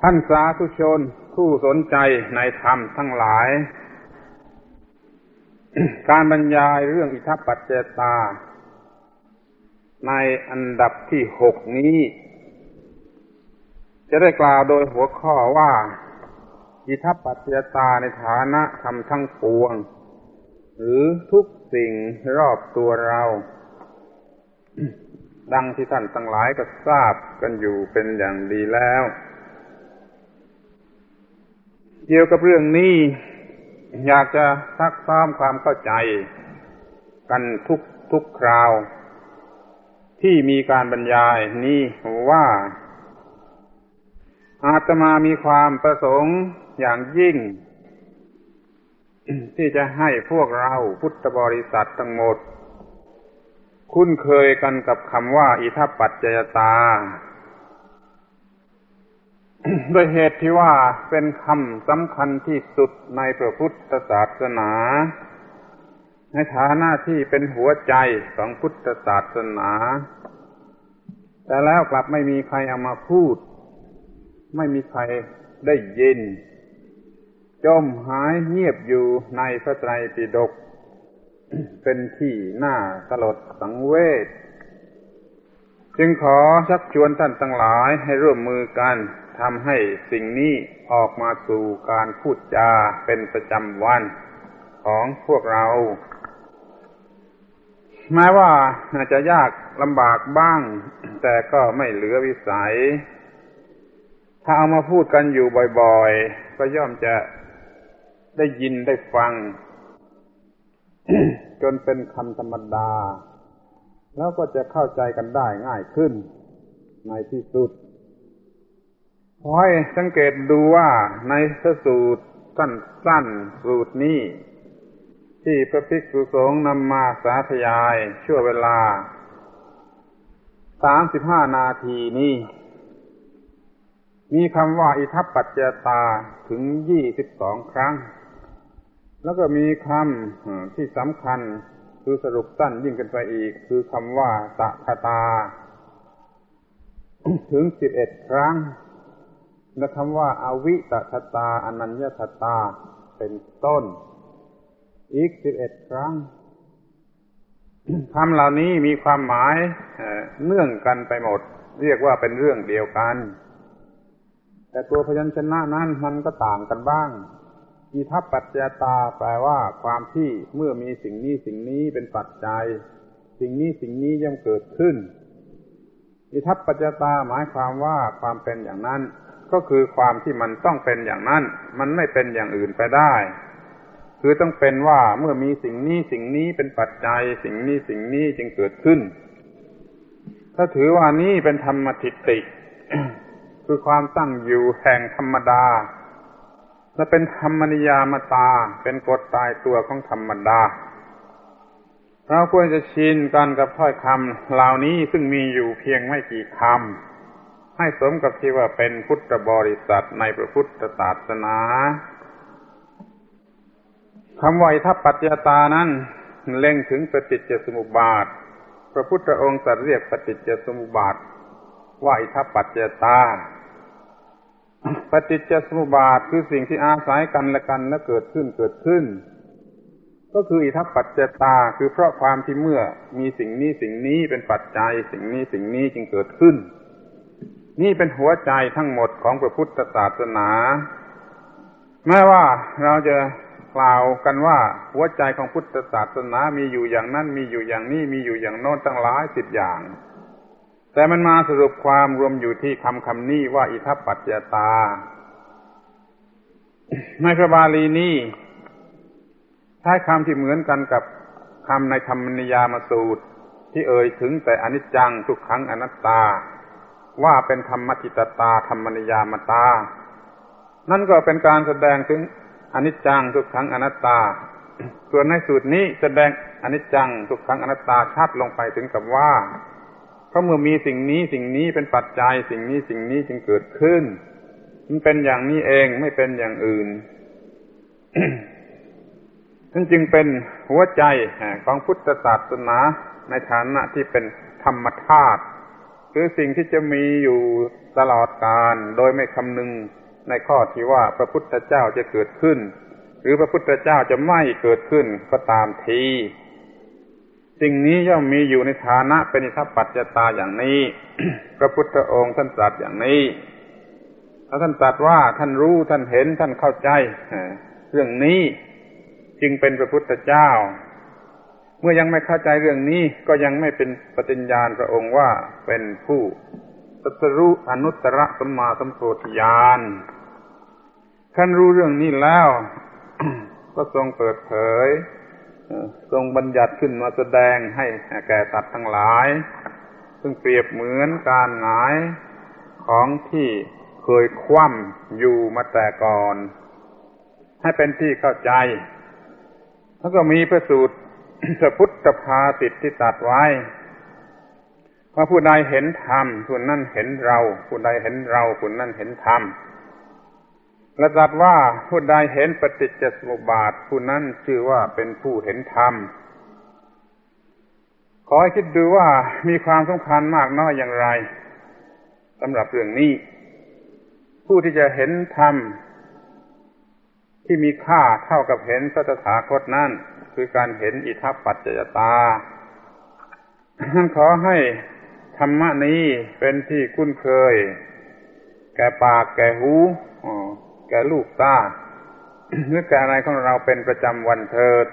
ท่านสาธุชนผู้สนใจในธรรมทั้งหลาย การบรรยายเรื่องอิทัปปัจจยตาในอันดับที่6นี้จะได้กล่าวโดยหัวข้อว่าอิทัปปัจจยตาในฐานะธรรมทั้งปวงหรือทุกสิ่งรอบตัวเรา ดังที่ท่านทั้งหลายก็ทราบกันอยู่เป็นอย่างดีแล้วเกี่ยวกับเรื่องนี้อยากจะซักซ้อมความเข้าใจกันทุกคราวที่มีการบรรยายนี้ว่าอาตมามีความประสงค์อย่างยิ่งที่จะให้พวกเราพุทธบริษัททั้งหมดคุ้นเคยกันกับคำว่าอิทัปปัจจยตา โดยเหตุที่ว่าเป็นคำสำคัญที่สุดในพระพุทธศาสนาในฐานะที่เป็นหัวใจของพุทธศาสนาแต่แล้วกลับไม่มีใครเอามาพูดไม่มีใครได้ยินจมหายเงียบอยู่ในพระไตรปิฎกเป็นที่น่าสลดสังเวชจึงขอชักชวนท่านทั้งหลายให้ร่วมมือกันทำให้สิ่งนี้ออกมาสู่การพูดจาเป็นประจำวันของพวกเราแม้ว่าอาจจะยากลำบากบ้างแต่ก็ไม่เหลือวิสัยถ้าเอามาพูดกันอยู่บ่อยๆก็ย่อมจะได้ยินได้ฟัง จนเป็นคำธรรมดาแล้วก็จะเข้าใจกันได้ง่ายขึ้นในที่สุดขอให้สังเกตดูว่าในพระสูตรสั้นๆสูตรนี้ที่พระภิกษุสงฆ์นำมาสาธยายชั่วเวลา35 นาทีนี้มีคำว่าอิทัปปัจจยตาถึง22 ครั้งแล้วก็มีคำที่สำคัญคือสรุปสั้นยิ่งขึ้นไปอีกคือคำว่าสัทธตาถึง11 ครั้งและคำว่าอวิสัทธตาอนัญญสัทธาเป็นต้นอีก11 ครั้งคำเหล่านี้มีความหมายเนื่องกันไปหมดเรียกว่าเป็นเรื่องเดียวกันแต่ตัวพยัญชนะนั้นมันก็ต่างกันบ้างอิทัปปัจจยตาแปลว่าความที่เมื่อมีสิ่งนี้เป็นปัจจัยสิ่งนี้ย่อมเกิดขึ้นอิทัปปัจจยตาหมายความว่าความเป็นอย่างนั้นก็คือความที่มันต้องเป็นอย่างนั้นมันไม่เป็นอย่างอื่นไปได้คือต้องเป็นว่าเมื่อมีสิ่งนี้เป็นปัจจัยสิ่งนี้จึงเกิดขึ้นถ้าถือว่านี้เป็นธรรมทิฏฐิ คือความตั้งอยู่แห่งธรรมดาและเป็นธรรมนิยามตาเป็นกฎตายตัวของธรรมดาเราควรจะชินกันกับถ้อยคำเหล่านี้ซึ่งมีอยู่เพียงไม่กี่คำให้สมกับที่ว่าเป็นพุทธบริษัทในพระพุทธศาสนาคำว่าอิทัปปัจจยตานั้นเล็งถึงปฏิจจสมุปบาทพระพุทธองค์ตรัสเรียกปฏิจจสมุปบาทว่าอิทัปปัจจยตาปฏิจจสมุปบาทคือสิ่งที่อาศัยกันและกันและเกิดขึ้นก็คืออิทัปปัจจยตาคือเพราะความที่เมื่อมีสิ่งนี้เป็นปัจจัยสิ่งนี้จึงเกิดขึ้นนี่เป็นหัวใจทั้งหมดของพระพุทธศาสนาแม้ว่าเราจะกล่าวกันว่าหัวใจของพุทธศาสนามีอยู่อย่างนั้นมีอยู่อย่างนี้มีอยู่อย่างโน้นตั้งหลาย10 อย่างแต่มันมาสรุปความรวมอยู่ที่คำนี้ว่าอิทัปปัจจยตาในพระบาลีนี้ใช้คำที่เหมือนกันกับคำในธรรมนิยามสูตรที่เอ่ยถึงแต่อนิจจังทุกขังอนัตตาว่าเป็นธรรมทิฏฐตาธรรมนิยามตานั่นก็เป็นการแสดงถึงอนิจจังทุกขังอนัตตาส่วนในสูตรนี้แสดงอนิจจังทุกขังอนัตตาชัดลงไปถึงกับว่าเพราะเมื่อมีสิ่งนี้เป็นปัจจัยสิ่งนี้จึงเกิดขึ้นมันเป็นอย่างนี้เองไม่เป็นอย่างอื่น นั่นจึงเป็นหัวใจของพุทธศาสนาในฐานะที่เป็นธรรมธาตุคือสิ่งที่จะมีอยู่ตลอดกาลโดยไม่คำนึงในข้อที่ว่าพระพุทธเจ้าจะเกิดขึ้นหรือพระพุทธเจ้าจะไม่เกิดขึ้นก็ตามทีสิ่งนี้ย่อมมีอยู่ในฐานะเป็นอิทัปปัจจตาอย่างนี้ พระพุทธองค์ท่านตรัสอย่างนี้ถ้าท่านตรัสว่าท่านรู้ท่านเห็นท่านเข้าใจเรื่องนี้จึงเป็นพระพุทธเจ้าเมื่อยังไม่เข้าใจเรื่องนี้ก็ยังไม่เป็นปฏิญญาณพระองค์ว่าเป็นผู้ตรัสรู้อนุตตรสัมมาสัมโพธิญาณท่านรู้เรื่องนี้แล้ว ก็ทรงเปิดเผยทรงบัญญัติขึ้นมาแสดงให้แก่สัตว์ทั้งหลายซึ่งเปรียบเหมือนการหงายของที่เคยคว่ำอยู่มาแต่ก่อนให้เป็นที่เข้าใจแล้วก็มีพระสูตรพระพุทธภาษิตที่ตรัสไว้ว่าผู้ใดเห็นธรรมผู้นั้นเห็นเราผู้ใดเห็นเราผู้นั้นเห็นธรรมและตรัสว่าผู้ใดเห็นปฏิจจสมุปบาทผู้นั้นชื่อว่าเป็นผู้เห็นธรรมขอให้คิดดูว่ามีความสำคัญมากน้อยอย่างไรสำหรับเรื่องนี้ผู้ที่จะเห็นธรรมที่มีค่าเท่ากับเห็นพระตถาคตนั่นคือการเห็นอิทัปปัจจยตาขอให้ธรรมะนี้เป็นที่คุ้นเคยแก่ปากแก่หูแก่ลูกตาหรือแก่อะไรของเราเป็นประจำวันเถิด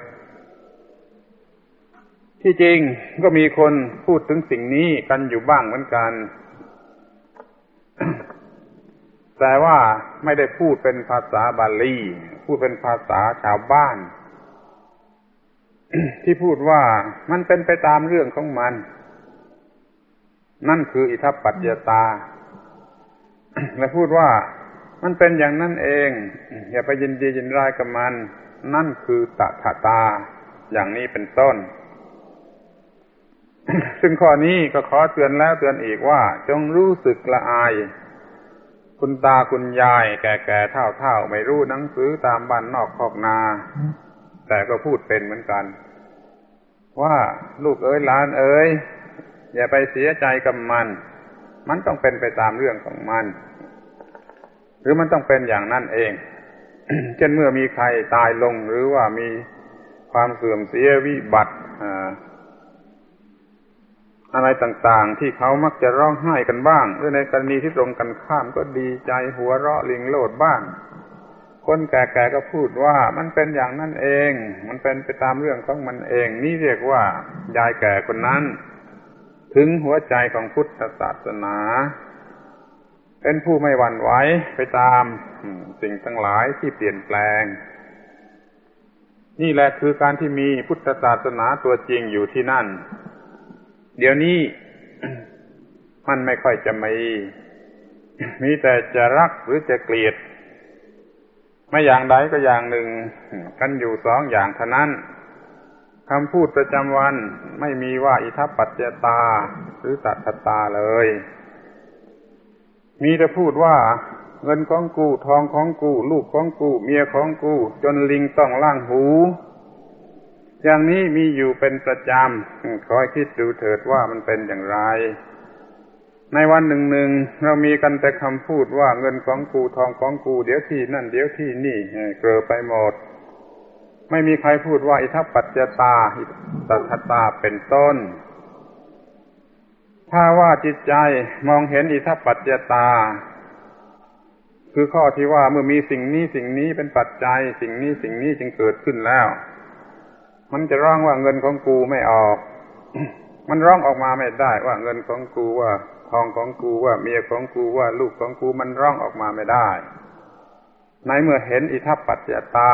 ที่จริงก็มีคนพูดถึงสิ่งนี้กันอยู่บ้างเหมือนกัน แต่ว่าไม่ได้พูดเป็นภาษาบาลีพูดเป็นภาษาชาวบ้าน ที่พูดว่ามันเป็นไปตามเรื่องของมันนั่นคืออิทัปปัจจยตา และพูดว่ามันเป็นอย่างนั้นเองอย่าไปยินดียินร้ายกับมันนั่นคือตถาตาอย่างนี้เป็นต้น ซึ่งข้อนี้ก็ขอเตือนแล้วเตือนอีกว่าจงรู้สึกละอายคุณตาคุณยายแก่ๆเฒ่าๆไม่รู้หนังสือตามบ้านนอกคอกนาแต่ก็พูดเป็นเหมือนกันว่าลูกเอ๋ยหลานเอ๋ยอย่าไปเสียใจกับมันต้องเป็นไปตามเรื่องของมันหรือมันต้องเป็นอย่างนั้นเอง เช่นเมื่อมีใครตายลงหรือว่ามีความเสื่อมเสียวิบัติอะไรต่างๆที่เขามักจะร้องไห้กันบ้างหรือในกรณีที่ตรงกันข้ามก็ดีใจหัวเราะลิงโลดบ้างคนแก่ๆก็พูดว่ามันเป็นอย่างนั้นเองมันเป็นไปตามเรื่องของมันเองนี่เรียกว่ายายแก่คนนั้นถึงหัวใจของพุทธศาสนาเป็นผู้ไม่หวั่นไหวไปตามสิ่งทั้งหลายที่เปลี่ยนแปลงนี่แหละคือการที่มีพุทธศาสนาตัวจริงอยู่ที่นั่นเดี๋ยวนี้ มันไม่ค่อยจะมีแต่จะรักหรือจะเกลียดไม่อย่างใดก็อย่างหนึ่งกันอยู่สองอย่างเท่านั้นคำพูดประจำวันไม่มีว่าอิทัปปัจจยตาหรือตถาตาเลยมีแต่พูดว่าเงินของกูทองของกูลูกของกูเมียของกูจนลิงต้องล่างหูอย่างนี้มีอยู่เป็นประจำขอให้คิดดูเถิดว่ามันเป็นอย่างไรในวันหนึ่งเรามีกันแต่คำพูดว่าเงินของกูทองของกูเดี๋ยวที่นั่นเดี๋ยวที่นี่เกลือไปหมดไม่มีใครพูดว่าอิทัปปัจจยตาตถาตาเป็นต้นถ้าว่าจิตใจมองเห็นอิทัปปัจจยตาคือข้อที่ว่าเมื่อมีสิ่งนี้เป็นปัจจัยสิ่งนี้จึงเกิดขึ้นแล้วมันจะร้องว่าเงินของกูไม่ออก มันร้องออกมาไม่ได้ว่าเงินของกูว่าทองของกูว่าเมียของกูว่าลูกของกูมันร้องออกมาไม่ได้ในเมื่อเห็นอิทัปปัจจยตา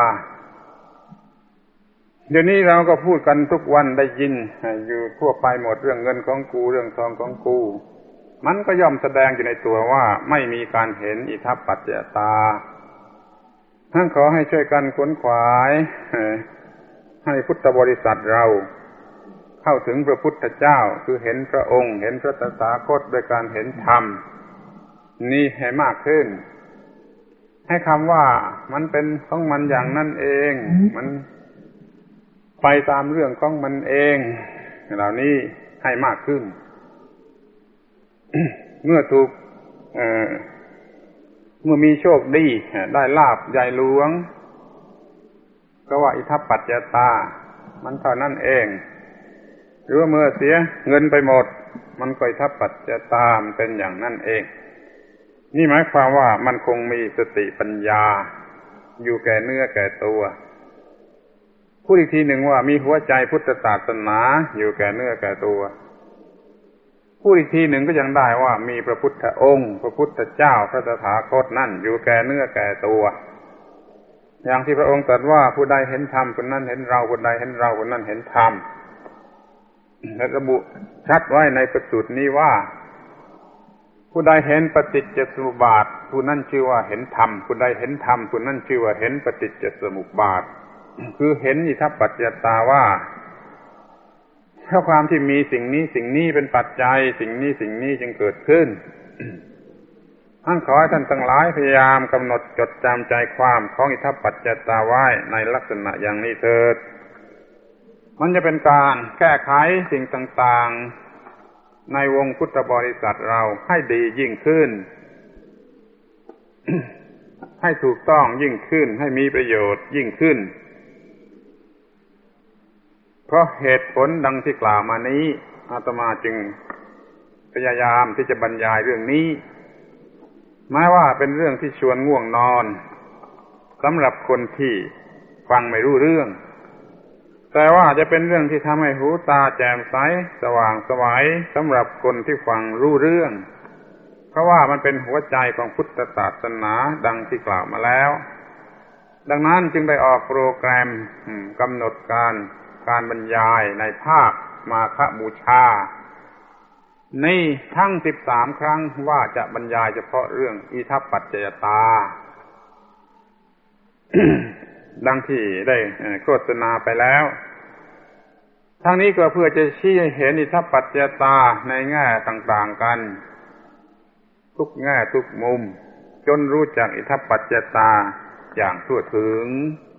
เดี๋ยวนี้เราก็พูดกันทุกวันได้ยินอยู่ทั่วไปหมดเรื่องเงินของกูเรื่องทองของกูมันก็ย่อมแสดงอยู่ในตัวว่าไม่มีการเห็นอิทัปปัจจยตาท่านขอให้ช่วยกันขวนขวายให้พุทธบริษัทเราเข้าถึงพระพุทธเจ้าคือเห็นพระองค์เห็นพระตถาคตโดยการเห็นธรรมนี่ให้มากขึ้นให้คำว่ามันเป็นของมันอย่างนั้นเองมันไปตามเรื่องของมันเองเหล่านี้ให้มากขึ้นเมื่อถูกเมื่อมีโชคดีได้ลาภใหญ่หลวงก็ว่าอิทัปปัจจยตามันเท่านั้นเองหรือว่าเมื่อเสียเงินไปหมดมันก็อิทัปปัจจยตามันเป็นอย่างนั้นเองนี่หมายความว่ามันคงมีสติปัญญาอยู่แก่เนื้อแก่ตัวพูดอีกทีหนึ่งว่ามีหัวใจพุทธศาสนาอยู่แก่เนื้อแก่ตัวพูดอีกทีหนึ่งก็ยังได้ว่ามีพระพุทธองค์พระพุทธเจ้าพระตถาคตนั่นอยู่แก่เนื้อแก่ตัวอย่างที่พระองค์ตรัสว่าผู้ใดเห็นธรรมคนนั้นเห็นเราผู้ใดเห็นเราคนนั้นเห็นธรรมและระบุชัดไว้ในประสูตรนี้ว่าผู้ใดเห็นปฏิจจสมุปบาทผู้นั้นชื่อว่าเห็นธรรมผู้ใดเห็นธรรมผู้นั้นชื่อว่าเห็นปฏิจจสมุปบาทคือเห็นอิทัปปัจจยตาว่าเพราะความที่มีสิ่งนี้เป็นปัจจัยสิ่งนี้จึงเกิดขึ้นท่านขอให้ท่านทั้งหลายพยายามกำหนดจดจำใจความของอิทัปปัจจยตาไว้ในลักษณะอย่างนี้เถิดมันจะเป็นการแก้ไขสิ่งต่างๆในวงพุทธบริษัทเราให้ดียิ่งขึ้น ให้ถูกต้องยิ่งขึ้นให้มีประโยชน์ยิ่งขึ้นเพราะเหตุผลดังที่กล่าวมานี้อาตมาจึงพยายามที่จะบรรยายเรื่องนี้แม้ว่าเป็นเรื่องที่ชวนง่วงนอนสำหรับคนที่ฟังไม่รู้เรื่องแต่ว่าจะเป็นเรื่องที่ทำให้หูตาแจ่มใสสว่างไสวสำหรับคนที่ฟังรู้เรื่องเพราะว่ามันเป็นหัวใจของพุทธศาสนาดังที่กล่าวมาแล้วดังนั้นจึงได้ออกโปรแกรมกำหนดการบรรยายในภาคมาฆบูชานี่ทั้ง13ครั้งว่าจะบรรยายเฉพาะเรื่องอิทัปปัจจยตา ดังที่ได้โฆษณาไปแล้วทั้งนี้ก็เพื่อจะชี้ให้เห็นอิทัปปัจจยตาในแง่ต่างๆกันทุกแง่ทุกมุมจนรู้จักอิทัปปัจจยตาอย่างทั่วถึง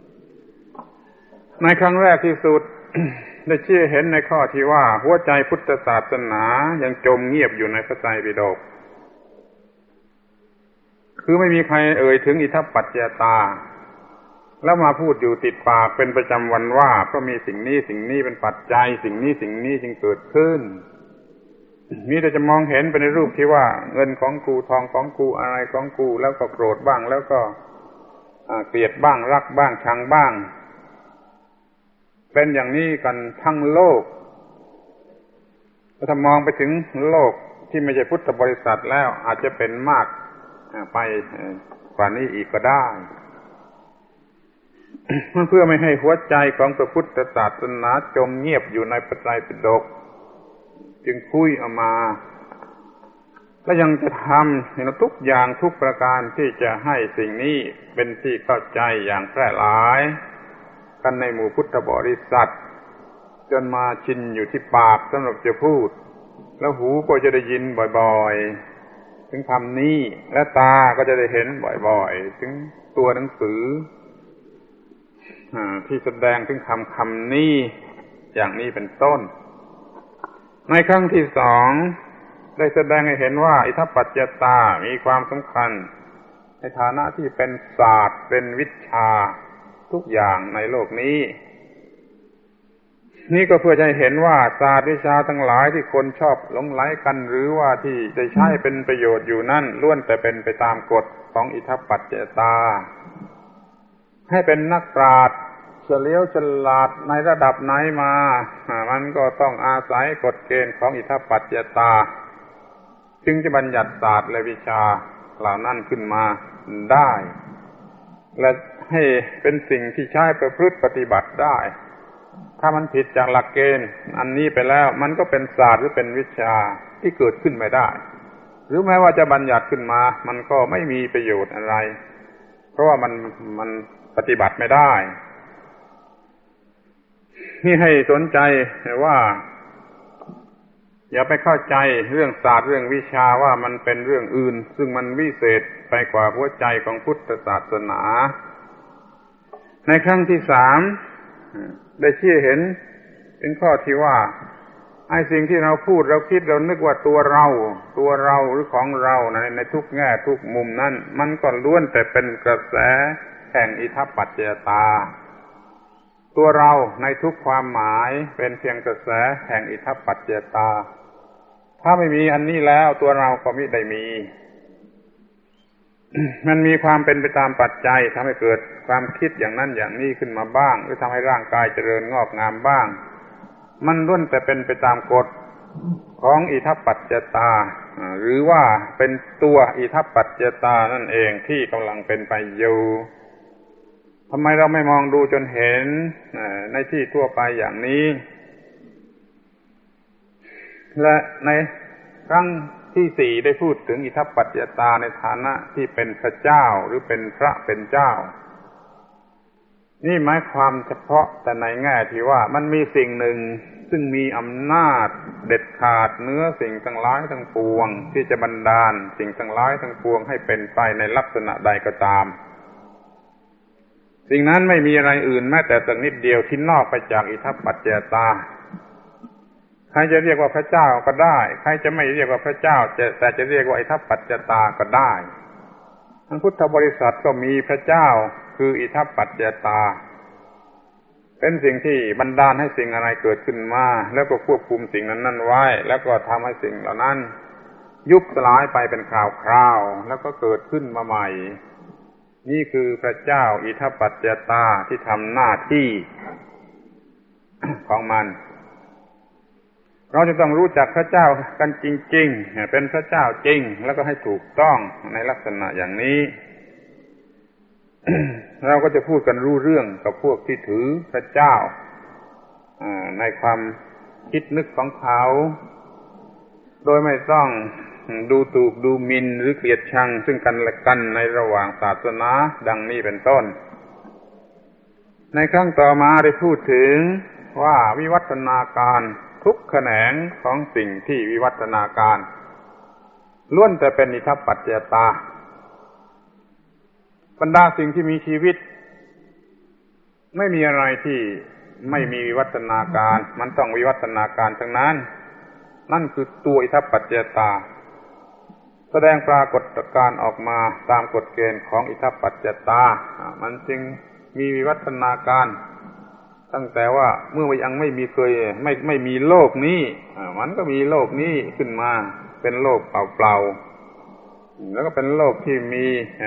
ในครั้งแรกที่สุด ได้ชี้เห็นในข้อที่ว่าหัวใจพุทธศาสนายังจมเงียบอยู่ในพระไตรปิฎกคือไม่มีใครเอ่ยถึงอิทัปปัจจยตาแล้วมาพูดอยู่ติดปากเป็นประจำวันว่าเพราะมีสิ่งนี้เป็นปัจจัยสิ่งนี้จึงเกิดขึ้นนี่แต่จะมองเห็นไปในรูปที่ว่าเงินของกูทองของกูอะไรของกูแล้วก็โกรธบ้างแล้วก็เกลียดบ้างรักบ้างชังบ้างเป็นอย่างนี้กันทั้งโลกถ้ามองไปถึงโลกที่ไม่ใช่พุทธบริษัทแล้วอาจจะเป็นมากไปกว่านี้อีกก็ได้เพื่อไม่ให้หัวใจของพระพุทธศาสนาจมเงียบอยู่ในพระไตรปิฎกจึงคุยออกมาและยังจะทำทุกอย่างทุกประการที่จะให้สิ่งนี้เป็นที่เข้าใจอย่างแพร่หลายกันในหมู่พุทธบริษัทจนมาชินอยู่ที่ปากสำหรับจะพูดแล้วหูก็จะได้ยินบ่อยๆถึงคำนี้และตาก็จะได้เห็นบ่อยๆถึงตัวหนังสือที่แสดงถึงคำนี้อย่างนี้เป็นต้นในครั้งที่2ได้แสดงให้เห็นว่าอิทัปปัจจยตามีความสำคัญในฐานะที่เป็นศาสตร์เป็นวิชาทุกอย่างในโลกนี้นี่ก็เพื่อจะให้เห็นว่าศาสตร์วิชาทั้งหลายที่คนชอบหลงไหลกันหรือว่าที่ได้ใช้เป็นประโยชน์อยู่นั่นล้วนแต่เป็นไปตามกฎของอิทัปปัจจยตาให้เป็นนักปราชญ์เฉลียวฉลาดในระดับไหนมามันก็ต้องอาศัยกฎเกณฑ์ของอิทัปปัจจยตาจึงจะบัญญัติศาสตร์และวิชาเหล่านั้นขึ้นมาได้และให้เป็นสิ่งที่ใช้ประพฤติปฏิบัติได้ถ้ามันผิดจากหลักเกณฑ์อันนี้ไปแล้วมันก็เป็นศาสตร์หรือเป็นวิชาที่เกิดขึ้นไม่ได้หรือแม้ว่าจะบัญญัติขึ้นมามันก็ไม่มีประโยชน์อะไรเพราะว่ามันปฏิบัติไม่ได้นี่ให้สนใจว่าอย่าไปเข้าใจเรื่องศาสตร์เรื่องวิชาว่ามันเป็นเรื่องอื่นซึ่งมันวิเศษไปกว่าหัวใจของพุทธศาสนาในครั้งที่3ได้ชี้เห็นเป็นข้อที่ว่าไอ้สิ่งที่เราพูดเราคิดเรานึกว่าตัวเราหรือของเราในทุกแง่ทุกมุมนั้นมันก็ล้วนแต่เป็นกระแสแห่งอิทัปปัจจยตาตัวเราในทุกความหมายเป็นเพียงกระแสแห่งอิทัปปัจจยตาถ้าไม่มีอันนี้แล้วตัวเราก็มิได้มี มันมีความเป็นไปตามปัจจัยทำให้เกิดความคิดอย่างนั้นอย่างนี้ขึ้นมาบ้างหรือทำให้ร่างกายเจริญงอกงามบ้างมันล้วนแต่เป็นไปตามกฎของอิทัปปัจจยตาหรือว่าเป็นตัวอิทัปปัจจยตานั่นเองที่กำลังเป็นไปอยู่ทำไมเราไม่มองดูจนเห็นในที่ทั่วไปอย่างนี้และในครั้งที่สี่ได้พูดถึงอิทัปปัจจยตาในฐานะที่เป็นพระเจ้าหรือเป็นพระเป็นเจ้านี่หมายความเฉพาะแต่ในแง่ที่ว่ามันมีสิ่งหนึ่งซึ่งมีอำนาจเด็ดขาดเหนือสิ่งทั้งหลายทั้งปวงที่จะบันดาลสิ่งทั้งหลายทั้งปวงให้เป็นไปในลักษณะใดก็ตามสิ่งนั้นไม่มีอะไรอื่นแม้แต่สักนิดเดียวที่นอกไปจากอิทัปปัจจยตาใครจะเรียกว่าพระเจ้าก็ได้ใครจะไม่เรียกว่าพระเจ้าแต่จะเรียกว่าอิทัปปัจจยตาก็ได้ทั้งพุทธบริษัทก็มีพระเจ้าคืออิทัปปัจจยตาเป็นสิ่งที่บันดาลให้สิ่งอะไรเกิดขึ้นมาแล้วก็ควบคุมสิ่งนั้นไว้แล้วก็ทำให้สิ่งเหล่านั้นยุบสลายไปเป็นคราวๆแล้วก็เกิดขึ้นมาใหม่นี่คือพระเจ้าอิทัปปัจจยตาที่ทำหน้าที่ ของมันเราจะต้องรู้จักพระเจ้ากันจริงๆเป็นพระเจ้าจริงแล้วก็ให้ถูกต้องในลักษณะอย่างนี้ เราก็จะพูดกันรู้เรื่องกับพวกที่ถือพระเจ้าในความคิดนึกของเขาโดยไม่ต้องดูถูกดูหมิ่นหรือเกลียดชังซึ่งกันและกันในระหว่างศาสนาดังนี้เป็นต้นในครั้งต่อมาได้พูดถึงว่าวิวัฒนาการทุกแขนงของสิ่งที่วิวัฒนาการล้วนแต่เป็นอิทัปปัจจยตาบรรดาสิ่งที่มีชีวิตไม่มีอะไรที่ไม่มีวิวัฒนาการมันต้องวิวัฒนาการทั้งนั้นนั่นคือตัวอิทัปปัจจยตาแสดงปรากฏการณ์ออกมาตามกฎเกณฑ์ของอิทัปปัจจยตามันจึงมีวิวัฒนาการตั้งแต่ว่าเมื่อยังไม่มีโลกนี้มันก็มีโลกนี้ขึ้นมาเป็นโลกเปล่าๆแล้วก็เป็นโลกที่มี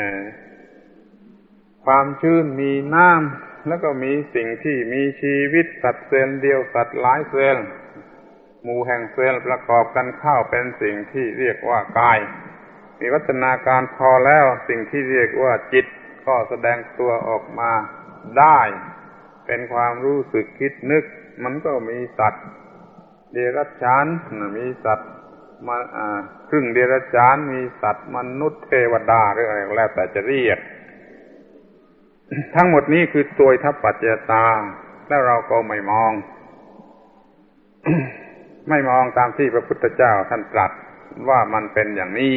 ความชื้นมีน้ำแล้วก็มีสิ่งที่มีชีวิตสัตว์เซลล์เดียวสัตว์หลายเซลล์หมู่แห่งเซลล์ประกอบกันเข้าเป็นสิ่งที่เรียกว่ากายมีวัฒนาการพอแล้วสิ่งที่เรียกว่าจิตก็แสดงตัวออกมาได้เป็นความรู้สึกคิดนึกมันก็มีสัตว์เดรัจฉานมีสัตว์มาครึ่งเดรัจฉานมีสัตว์มนุษย์เทวดาหรืออะไรแล้วแต่จะเรียกทั้งหมดนี้คือตัวอิทัปปัจจยตาแล้วเราก็ไม่มอง ไม่มองตามที่พระพุทธเจ้าท่านตรัสว่ามันเป็นอย่างนี้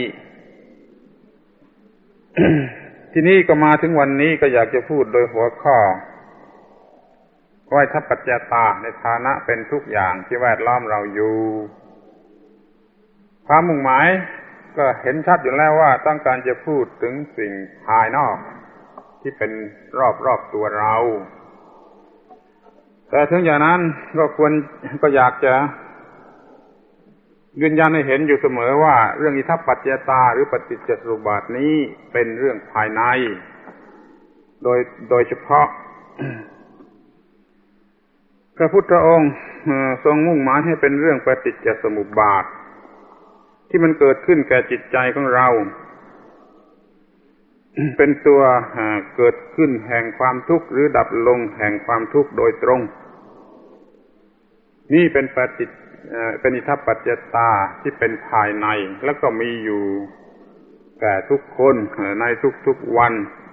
ที่นี่ก็มาถึงวันนี้ก็อยากจะพูดโดยหัวข้อว่าอิทัปปัจจยตาในฐานะเป็นทุกอย่างที่แวดล้อมเราอยู่ความมุ่งหมายก็เห็นชัดอยู่แล้วว่าต้องการจะพูดถึงสิ่งภายนอกที่เป็นรอบตัวเราแต่ถึงอย่างนั้นก็อยากจะยืนยันให้เห็นอยู่เสมอว่าเรื่องอิทัปปัจจยตาหรือปฏิจจสมุปบาทนี้เป็นเรื่องภายในโดยเฉพาะ พระพุทธองค์ทรงมุ่งหมายให้เป็นเรื่องปฏิจจสมุปบาทที่มันเกิดขึ้นแก่จิตใจของเรา เป็นตัวเกิดขึ้นแห่งความทุกข์หรือดับลงแห่งความทุกข์โดยตรงนี่เป็นอิทัปปัจจยตาที่เป็นภายในแล้วก็มีอยู่แก่ทุกคนในทุกๆวัน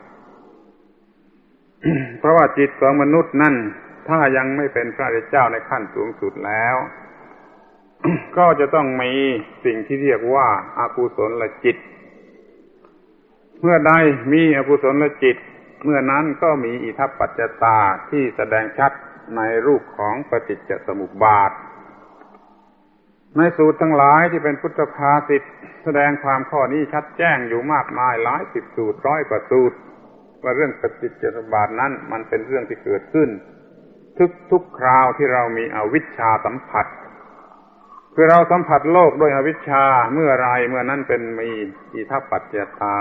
เพราะว่าจิตของมนุษย์นั่นถ้ายังไม่เป็นพระเจ้าในขั้นสูงสุดแล้ว ก็จะต้องมีสิ่งที่เรียกว่าอกุศลจิตเมื่อใดมีอกุศลจิตเมื่อนั้นก็มีอิทัปปัจจยตาที่แสดงชัดในรูปของปฏิจจสมุปบาทในสูตรทั้งหลายที่เป็นพุทธภาษิตแสดงความข้อนี้ชัดแจ้งอยู่มากมายหลายสิบสูตร100 กว่าสูตรว่าเรื่องปฏิจจสมุปบาทนั้นมันเป็นเรื่องที่เกิดขึ้นทุกคราวที่เรามีอวิชชาสัมผัสคือเราสัมผัสโลกด้วยอวิชชาเมื่อไรเมื่อนั้นเป็นมีอิทัปปัจจยตา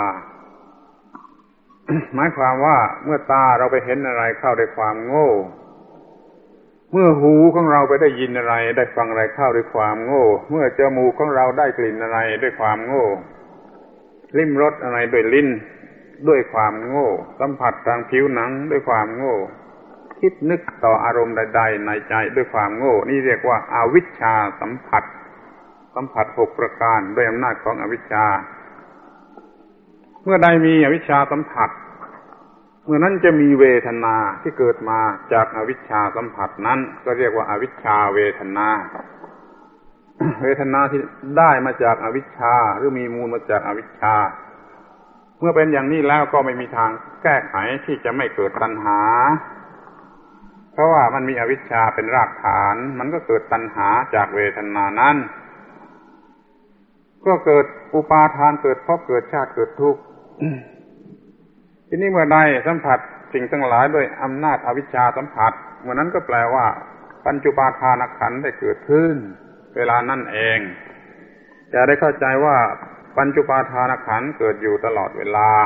หมายความว่าเมื่อตาเราไปเห็นอะไรเข้าด้วยความโง่เมื่อหูของเราไปได้ยินอะไรได้ฟังอะไรเข้าด้วยความโง่เมื่อจมูกของเราได้กลิ่นอะไรด้วยความโง่ลิ้มรสอะไรด้วยลิ้นด้วยความโง่สัมผัสทางผิวหนังด้วยความโง่คิดนึกต่ออารมณ์ใดๆในใจด้วยความโง่นี่เรียกว่าอวิชชาสัมผัส6 ประการด้วยอำนาจของอวิชชาเมื่อใดมีอวิชชาสัมผัสเมื่อนั้นจะมีเวทนาที่เกิดมาจากอวิชชาสัมผัสนั้นก็เรียกว่าอวิชชาเวทนา เวทนาที่ได้มาจากอวิชชาหรือมีมูลมาจากอวิชชาเมื่อเป็นอย่างนี้แล้วก็ไม่มีทางแก้ไขที่จะไม่เกิดตัณหาเพราะว่ามันมีอวิชชาเป็นรากฐานมันก็เกิดตัณหาจากเวทนานั้นก็เกิดอุปาทานเกิดภพเกิดชาติเกิดทุกข์ ทีนี้เมื่อใดสัมผัสสิ่งทั้งหลายด้วยอำนาจอวิชชาสัมผัสเมื่อนั้นก็แปลว่าปัญจุปาทานขันธ์ได้เกิดขึ้นเวลานั่นเองจะได้เข้าใจว่าปัญจุปาทานขันธ์เกิดอยู่ตลอดเวลา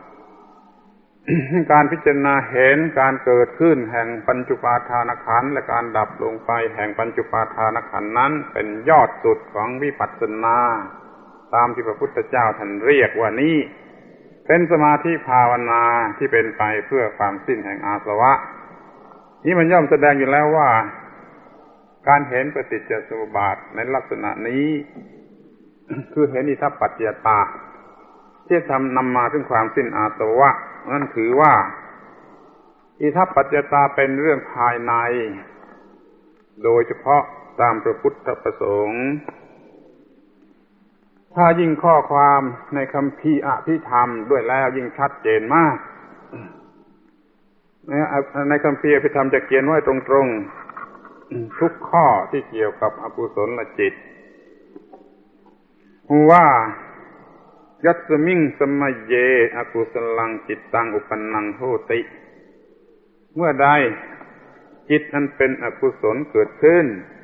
การพิจารณาเห็นการเกิดขึ้นแห่งปัญจุปาทานขันธ์และการดับลงไปแห่งปัญจุปาทานขันธ์นั้นเป็นยอดสุดของวิปัสสนาตามที่พระพุทธเจ้าท่านเรียกว่านี้เป็นสมาธิภาวนาที่เป็นไปเพื่อความสิ้นแห่งอาสวะนี้มันย่อมแสดงอยู่แล้วว่าการเห็นปฏิจจสมุปบาทในลักษณะนี้ คือเห็นอิทัปปัจจยตาที่นำมาถึงความสิ้นอาสวะนั่นถือว่าอิทัปปัจจยตาเป็นเรื่องภายในโดยเฉพาะตามพระพุทธประสงค์ถ้ายิ่งข้อความในคัมภีร์อภิธรรมด้วยแล้วยิ่งชัดเจนมากในคัมภีร์อภิธรรมจะเขียนไว้ตรงๆทุกข้อที่เกี่ยวกับอกุศลจิตว่ายัสมิงสมัยเยอกุศลังจิตตังอุปนังโหติเมื่อใดจิตนั้นเป็นอกุศลเกิดขึ้น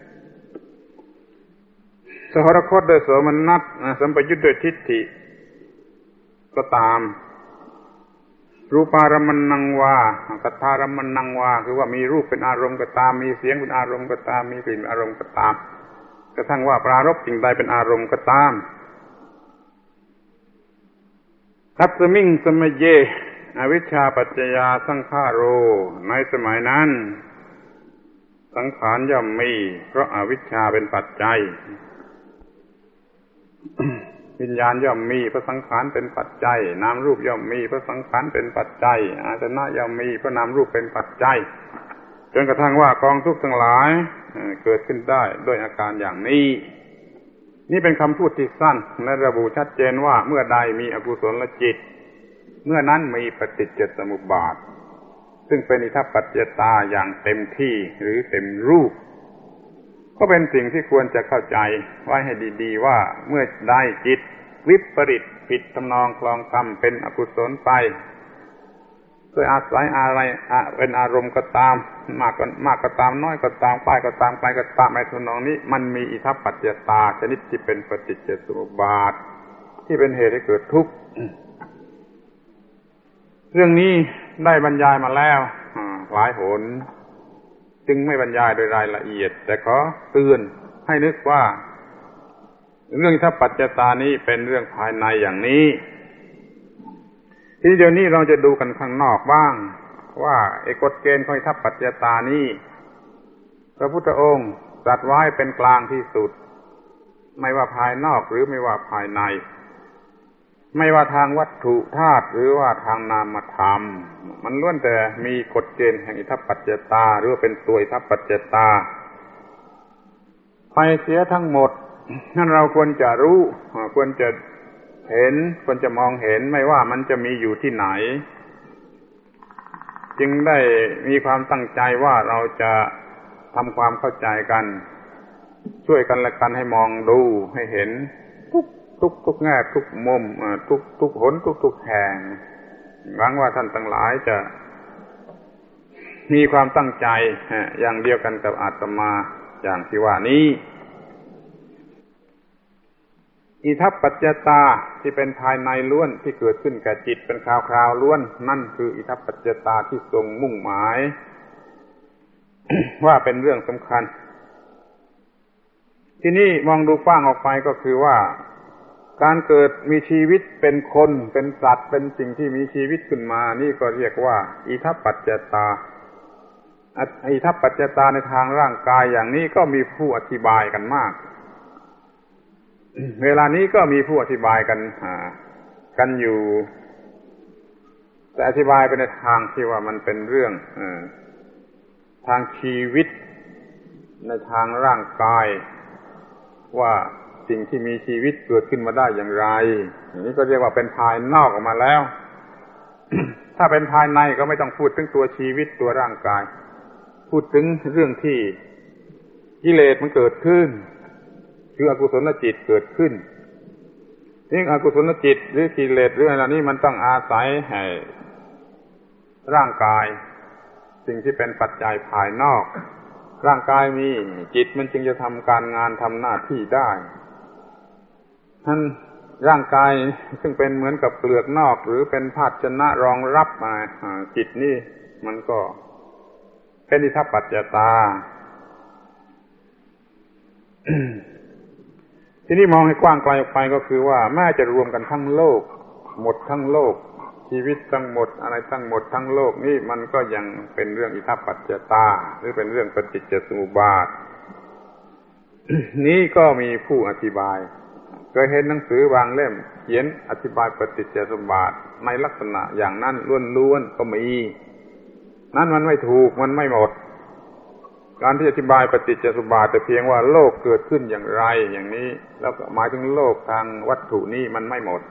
สหรคตโดยโสมนัสสัมปยุตโดยทิฏฐิก็ตามรูปารมณังวากัตถารมณังวาคือว่ามีรูปเป็นอารมณ์ก็ตามมีเสียงเป็นอารมณ์ก็ตามมีกลิ่นเป็นอารมณ์ก็ตามกระทั่งว่าปรารภสิ่งใดเป็นอารมณ์ก็ตามทัสมิงสมัยเยอวิชชาปัจจยาสังขาโรในสมัยนั้นสังขารย่อมมีเพราะอวิชชาเป็นปัจจัยวิญญาณย่อมมีเพราะสังขารเป็นปัจจัยนามรูปย่อมมีเพราะสังขารเป็นปัจจัยอายตนะย่อมมีเพราะนามรูปเป็นปัจจัยจนกระทั่งว่ากองทุกข์ทั้งหลายเกิดขึ้นได้ด้วยอาการอย่างนี้นี่เป็นคำพูดที่สั้นและระบุชัดเจนว่าเมื่อใดมีอกุศลจิตเมื่อนั้นมีปฏิจจสมุปบาทซึ่งเป็นอิทัปปัจจยตาอย่างเต็มที่หรือเต็มรูปก็เป็นสิ่งที่ควรจะเข้าใจไว้ให้ดีๆว่าเมื่อใดจิตวิปริตผิดทำนองคลองธรรมเป็นอกุศลไปโดยอาศัยอะไรเป็นอารมณ์ก็ตามมากก็ตามน้อยก็ตามไปก็ตามไปก็ตามในทำนองนี้มันมีอิทัปปัจจยตาชนิดที่เป็นปฏิจจสมุปบาทที่เป็นเหตุให้เกิดทุกข์เรื่องนี้ได้บรรยายมาแล้วหลายหนจึงไม่บรรยายโดยรายละเอียดแต่ขอเตือนให้นึกว่าเรื่องอิทัปปัจจยตานี้เป็นเรื่องภายในอย่างนี้ทีเดียวนี้เราจะดูกันข้างนอกบ้างว่าไอ้กฎเกณฑ์ของอิทัปปัจจยตานี้พระพุทธองค์ตรัสไว้เป็นกลางที่สุดไม่ว่าภายนอกหรือไม่ว่าภายในไม่ว่าทางวัตถุธาตุหรือว่าทางนามธรรมมันล้วนแต่มีกฎเกณฑ์แห่งอิทัปปัจจยตาหรือว่าเป็นตัวอิทัปปัจจยตาไปเสียทั้งหมดนั่นเราควรจะรู้ควรจะเห็นควรจะมองเห็นไม่ว่ามันจะมีอยู่ที่ไหนจึงได้มีความตั้งใจว่าเราจะทำความเข้าใจกันช่วยกันและกันให้มองดูให้เห็นทุกแง่ทุกมุมทุกหนทุกแห่งหวังว่าท่านทั้งหลายจะมีความตั้งใจอย่างเดียวกันกับอาตมาอย่างที่ว่านี้อิทัปปัจจตาที่เป็นภายในล้วนที่เกิดขึ้นแก่จิตเป็นคราวๆล้วนนั่นคืออิทัปปัจจตาที่ทรงมุ่งหมาย ว่าเป็นเรื่องสำคัญที่นี่มองดูกว้างออกไปก็คือว่าการเกิดมีชีวิตเป็นคนเป็นสัตว์เป็นสิ่งที่มีชีวิตขึ้นมานี่ก็เรียกว่าอิทัปปัจจตาอิทัปปัจจตาในทางร่างกายอย่างนี้ก็มีผู้อธิบายกันมากเวลานี้ก็มีผู้อธิบายกันอยู่แต่อธิบายไปในทางที่ว่ามันเป็นเรื่องทางชีวิตในทางร่างกายว่าสิ่งที่มีชีวิตเกิดขึ้นมาได้อย่างไรอย่างนี้ก็เรียกว่าเป็นภายนอกออกมาแล้ว ถ้าเป็นภายในก็ไม่ต้องพูดถึงตัวชีวิตตัวร่างกายพูดถึงเรื่องที่กิเลสมันเกิดขึ้นคืออกุศลจิตเกิดขึ้นนี่อกุศลจิตหรือกิเลสหรืออะไรนี้มันต้องอาศัยให้ร่างกายสิ่งที่เป็นปัจจัยภายนอกร่างกายมีจิตมันจึงจะทำการงานทำหน้าที่ได้ท่านร่างกายซึ่งเป็นเหมือนกับเปลือกนอกหรือเป็นภาชนะรองรับมาจิตนี่มันก็เป็นอิทัปปัจจตา ทีนี้มองให้กว้างไกลออกไปก็คือว่าแม้จะรวมกันทั้งโลกหมดทั้งโลกชีวิตทั้งหมดอะไรทั้งหมดทั้งโลกนี่มันก็ยังเป็นเรื่องอิทัปปัจจตาหรือเป็นเรื่องปฏิจจสมุปบาท นี้ก็มีผู้อธิบายเคยเห็นหนังสือบางเล่มเขียนอธิบายปฏิจจสมุปบาทในลักษณะอย่างนั้นล้วนๆก็มีนั้นมันไม่ถูกมันไม่หมดการที่อธิบายปฏิจจสมุปบาทแต่เพียงว่าโลกเกิดขึ้นอย่างไรอย่างนี้แล้วก็หมายถึงโลกทางวัตถุนี่มันไม่หมด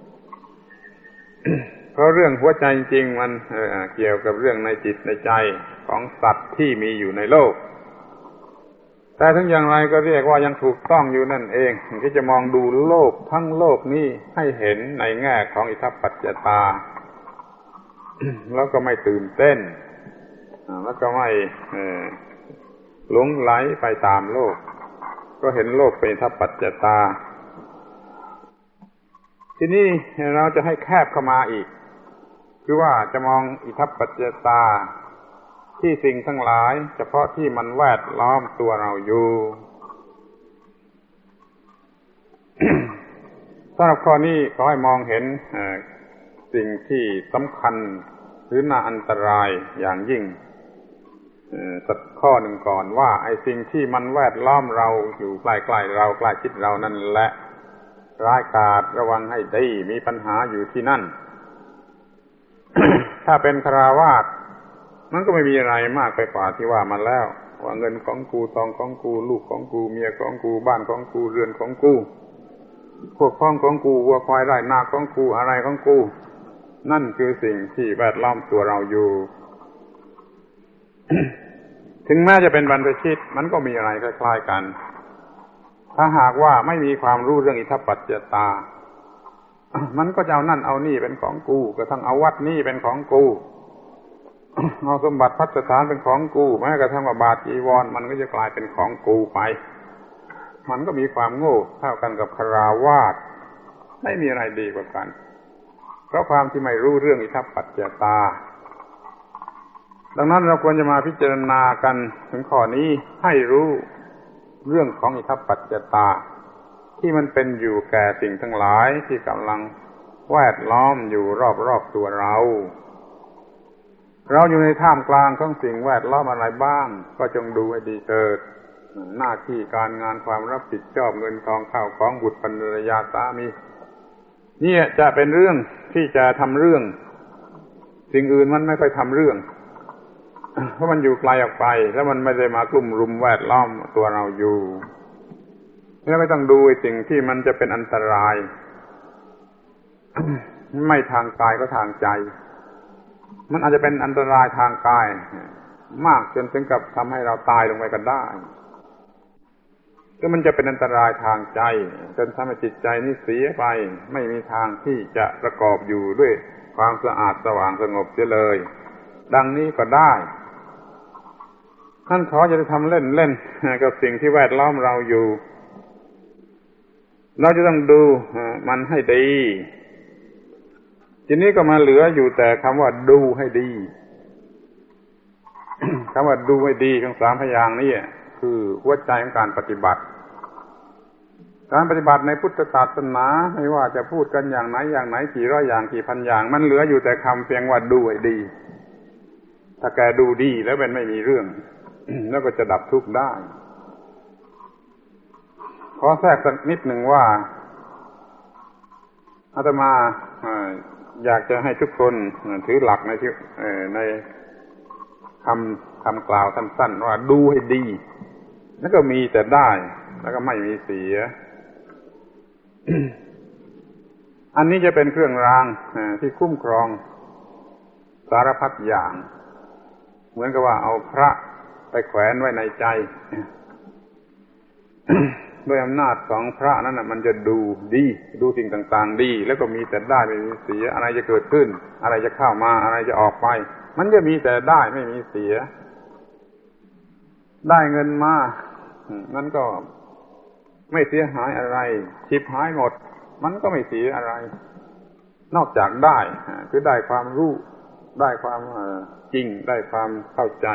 เพราะเรื่องหัวใจจริงมันเกี่ยวกับเรื่องในจิตในใจของสัตว์ที่มีอยู่ในโลกแต่ถึงอย่างไรก็เรียกว่ายังถูกต้องอยู่นั่นเองที่จะมองดูโลกทั้งโลกนี้ให้เห็นในแง่ของอิทัปปัจจตา แล้วก็ไม่ตื่นเต้นแล้วก็ไม่หลงไหลไปตามโลกก็เห็นโลกเป็นอิทัปปัจจตาทีนี้เราจะให้แคบเข้ามาอีกคือว่าจะมองอิทัปปัจจตาที่สิ่งทั้งหลายเฉพาะที่มันแวดล้อมตัวเราอยู่ สำหรับข้อนี้ขอให้มองเห็นสิ่งที่สำคัญหรือน่าอันตรายอย่างยิ่งสักข้อหนึ่งก่อนว่าไอ้สิ่งที่มันแวดล้อมเราอยู่ใกล้ๆเราใกล้ชิดเรานั่นแหละร้ายกาจระวังให้ดีมีปัญหาอยู่ที่นั่น ถ้าเป็นฆราวาสมันก็ไม่มีอะไรมากไปกว่าที่ว่ามาแล้วว่าเงินของกูทองของกูลูกของกูเมียของกูบ้านของกูเรือนของกูพวกพ้องของกูวัวควายไร่นาของกูอะไรของกูนั่นคือสิ่งที่แวดล้อมตัวเราอยู่ ถึงแม้จะเป็นบรรพชิตมันก็มีอะไรคล้ายๆกันถ้าหากว่าไม่มีความรู้เรื่องอิทัปปัจจตา มันก็จะเอานั่นเอานี่เป็นของกูกระทั่งเอาวัดนี่เป็นของกูเอาสมบัติพัฒฐานเป็นของกูแม้กระทั่งว่าบาทจีวรมันก็จะกลายเป็นของกูไปมันก็มีความโง่เท่ากันกับฆราวาสไม่มีอะไรดีกว่ากันเพราะความที่ไม่รู้เรื่องอิทัปปัจจตาดังนั้นเราควรจะมาพิจารณากันถึงข้อนี้ให้รู้เรื่องของอิทัปปัจจตาที่มันเป็นอยู่แก่สิ่งทั้งหลายที่กำลังแวดล้อมอยู่รอบๆตัวเราอยู่ในท่ามกลางของสิ่งแวดล้อมอะไรบ้างก็จงดูให้ดีเถิดหน้าที่การงานความรับผิดชอบเงินทองข้าวของบุตรภรรยาสามีนี่จะเป็นเรื่องที่จะทำเรื่องสิ่งอื่นมันไม่ค่อยทำเรื่องเพราะมันอยู่ไกลออกไปแล้วมันไม่ได้มากลุ่มรุมแวดล้อมตัวเราอยู่แล้วไม่ต้องดูสิ่งที่มันจะเป็นอันตราย ไม่ทางกายก็ทางใจมันอาจจะเป็นอันตรายทางกายมากจนถึงกับทำให้เราตายลงไปก็ได้ก็มันจะเป็นอันตรายทางใจจนทำให้จิตใจนี้เสียไปไม่มีทางที่จะประกอบอยู่ด้วยความสะอาดสว่างสงบเสียเลยดังนี้ก็ได้ท่านขอจะทำเล่นๆกับสิ่งที่แวดล้อมเราอยู่เราจะต้องดูมันให้ดีทีนี้ก็มาเหลืออยู่แต่คำว่าดูให้ดีคำว่าดูให้ดีของสามพยางค์นี้คือหัวใจของการปฏิบัติการปฏิบัติในพุทธศาสนาไม่ว่าจะพูดกันอย่างไหนกี่ร้อยอย่างกี่พันอย่างมันเหลืออยู่แต่คำเพียงว่าดูให้ดีถ้าแกดูดีแล้วมันไม่มีเรื่อง แล้วก็จะดับทุกข์ได้ขอแทรกสักนิดหนึ่งว่าอาตมาอยากจะให้ทุกคนถือหลักในคำกล่าวสั้นๆว่าดูให้ดีแล้วก็มีแต่ได้แล้วก็ไม่มีเสีย อันนี้จะเป็นเครื่องรางที่คุ้มครองสารพัดอย่างเหมือนกับว่าเอาพระไปแขวนไว้ในใจ ด้วยอำนาจของพระนั้นมันจะดูดีดูสิ่งต่างๆดีแล้วก็มีแต่ได้ไม่มีเสียอะไรจะเกิดขึ้นอะไรจะเข้ามาอะไรจะออกไปมันจะมีแต่ได้ไม่มีเสียได้เงินมามันก็ไม่เสียหายอะไรฉิบหายหมดมันก็ไม่เสียอะไรนอกจากได้คือได้ความรู้ได้ความจริงได้ความเข้าใจ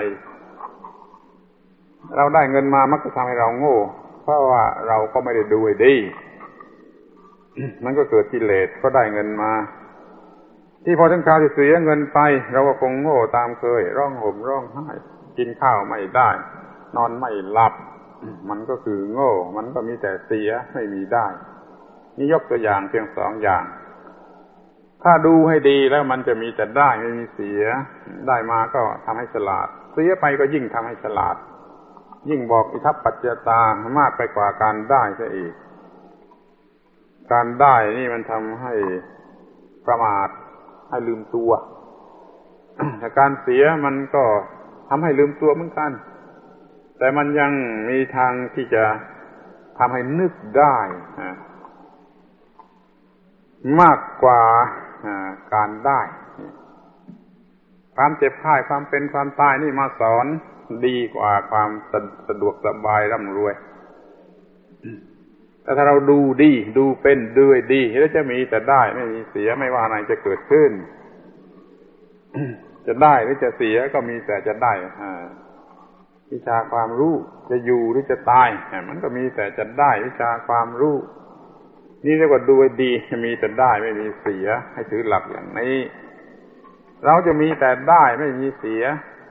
เราได้เงินมามักจะทำให้เราโง่เพราะว่าเราก็ไม่ได้ดูให้ดี มันก็เกิดกิเลสก็ได้เงินมาที่พอถึงคราวที่เสียเงินไปเราก็คงโง่ตามเคยร้องห่มร้องไห้กินข้าวไม่ได้นอนไม่หลับมันก็คือโง่มันก็มีแต่เสียไม่มีได้นี่ยกตัวอย่างเพียงสองอย่างถ้าดูให้ดีแล้วมันจะมีแต่ได้ไม่มีเสียได้มาก็ทำให้ฉลาดเสียไปก็ยิ่งทำให้ฉลาดยิ่งบอกอิทัปปัจจยตามากไปกว่าการได้ซะอีกการได้นี่มันทำให้ประมาทให้ลืมตัว แต่การเสียมันก็ทำให้ลืมตัวเหมือนกันแต่มันยังมีทางที่จะทำให้นึกได้มากกว่าการได้ความเจ็บไข้ความเป็นความตายนี่มาสอนดีกว่าความสะดวกสบายร่ำรวยแต่ถ้าเราดูดีดูเป็นด้วยดีแล้วจะมีแต่ได้ไม่มีเสียไม่ว่าอะไรจะเกิดขึ้น จะได้หรือจะเสียก็มีแต่จะได้วิชาความรู้จะอยู่หรือจะตายมันก็มีแต่จะได้วิชาความรู้นี่เรียกว่าดูดีมีแต่ได้ไม่มีเสียให้ถือหลักอย่างนี้เราจะมีแต่ได้ไม่มีเสีย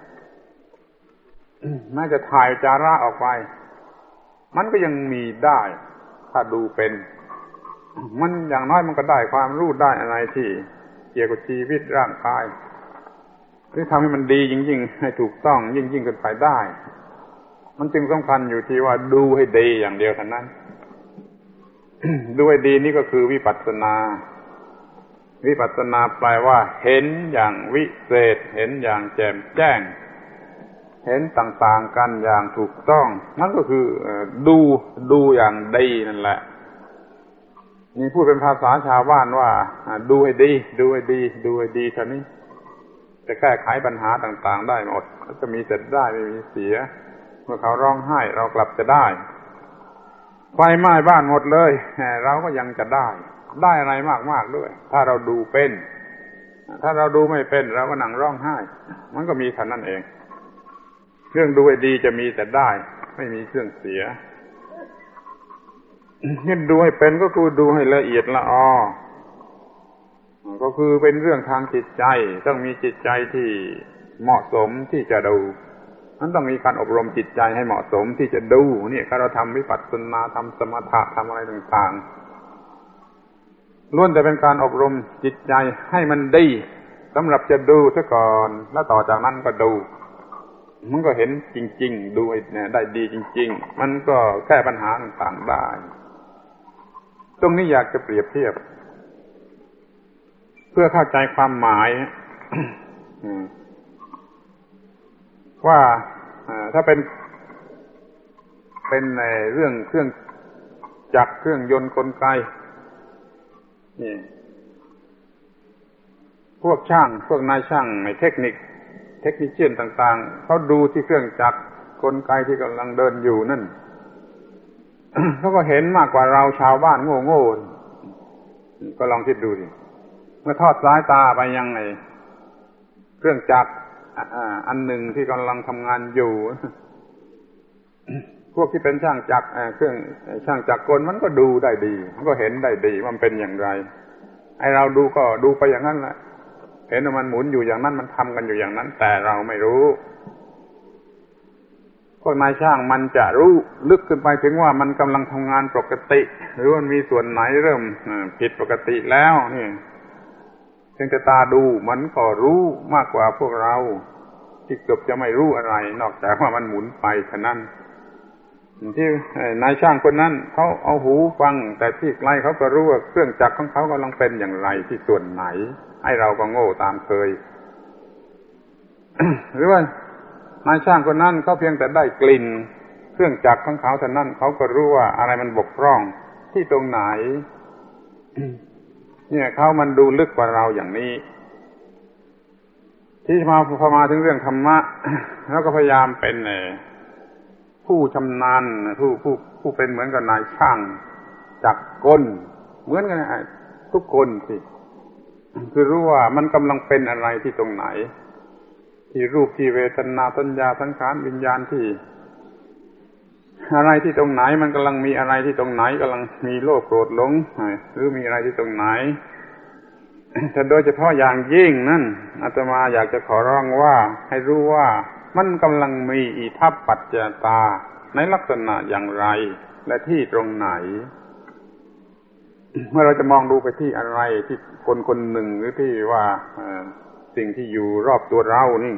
แม้จะถ่ายจาระออกไปมันก็ยังมีได้ถ้าดูเป็นมันอย่างน้อยมันก็ได้ความรู้ได้อะไรที่เกี่ยวกับชีวิตร่างกายหรือทำให้มันดียิ่งๆให้ถูกต้องยิ่งๆกันไปได้มันจึงสำคัญอยู่ที่ว่าดูให้ดีอย่างเดียวเท่านั้น ดูให้ดีนี่ก็คือวิปัสสนาวิปัสสนาแปลว่าเห็นอย่างวิเศษเห็นอย่างแจ่มแจ้งเห็นต่างๆกันอย่างถูกต้องนั่นก็คือดูอย่างดีนั่นแหละนี่พูดเป็นภาษาชาวบ้านว่าดูให้ดีดูให้ดีดูให้ดีเท่านี้จะแก้ไขปัญหาต่างๆได้หมดจะมีแต่ได้ไม่มีเสียเมื่อเขาร้องไห้เรากลับจะได้ไฟไหม้บ้านหมดเลยเราก็ยังจะได้อะไรมากๆด้วยถ้าเราดูเป็นถ้าเราดูไม่เป็นเราก็นั่งร้องไห้มันก็มีเท่านั้นเองเรื่องดูให้ดีจะมีแต่ได้ไม่มีเรื่องเสียที่ดูให้เป็นก็คือดูให้ละเอียดละออก็คือเป็นเรื่องทางจิตใจต้องมีจิตใจที่เหมาะสมที่จะดูมันต้องมีการอบรมจิตใจให้เหมาะสมที่จะดูนี่ถ้าเราทำวิปัสสนาทำสมถะทำอะไรต่างๆล้วนแต่เป็นการอบรมจิตใจให้มันดีสำหรับจะดูซะก่อนแล้วต่อจากนั้นก็ดูมันก็เห็นจริงๆดูได้ดีจริงๆมันก็แก้ปัญหาต่างๆได้ตรงนี้อยากจะเปรียบเทียบเพื่อเข้าใจความหมาย ว่าถ้าเป็นเป็นเรื่องเครื่องจักรเครื่องยนต์กลไกนี่พวกช่างพวกนายช่างในเทคนิคเชียนต่างๆเขาดูที่เครื่องจักรกลไกที่กำลังเดินอยู่นั่น เขาก็เห็นมากกว่าเราชาวบ้านโง่ๆก็ลองคิดดูดิเมื่อทอดสายตาไปยังไงเครื่องจักรอันหนึ่งที่กำลังทำงานอยู่ พวกที่เป็นช่างจักรเครื่องช่างจักรกลมันก็ดูได้ดีมันก็เห็นได้ดีว่ามันเป็นอย่างไรไอเราดูก็ดูไปอย่างนั้นแหละเห็นว่ามันหมุนอยู่อย่างนั้นมันทำกันอยู่อย่างนั้นแต่เราไม่รู้พวกนายช่างมันจะรู้ลึกขึ้นไปถึงว่ามันกำลังทำงานปกติหรือมันมีส่วนไหนเริ่มผิดปกติแล้วนี่เพียงแต่ตาดูมันก็รู้มากกว่าพวกเราที่เกือบจะไม่รู้อะไรนอกจากว่ามันหมุนไปเท่านั้นที่นายช่างคนนั้นเขาเอาหูฟังแต่ที่ไกลเขาก็รู้ว่าเครื่องจักรของเขากำลังเป็นอย่างไรที่ส่วนไหนให้เราก็โง่ตามเคย หรือว่านายช่างคนนั้นเขาเพียงแต่ได้กลิ่นเครื่องจักรของเขาเท่านั้นเขาก็รู้ว่าอะไรมันบกพร่องที่ตรงไหน เนี่ยเขามันดูลึกกว่าเราอย่างนี้ที่พอมาถึงเรื่องธรรมะ แล้วก็พยายามเป็นผู้ชำนาญผู้เป็นเหมือนกับนายช่างจักรกลเหมือนกันทุกคนสิคือรู้ว่ามันกำลังเป็นอะไรที่ตรงไหนที่รูปที่เวทนาสัญญาสังขารวิญญาณที่อะไรที่ตรงไหนมันกำลังมีอะไรที่ตรงไหนกำลังมีโลภโกรธหลงหรือมีอะไรที่ตรงไหนแต่โดยเฉพาะอย่างยิ่งนั่นอาตมาอยากจะขอร้องว่าให้รู้ว่ามันกำลังมีอิทัปปัจจตาในลักษณะอย่างไรและที่ตรงไหนเมื่อเราจะมองดูไปที่อะไรที่คนคนหนึ่งหรือที่ว่าสิ่งที่อยู่รอบตัวเรานี่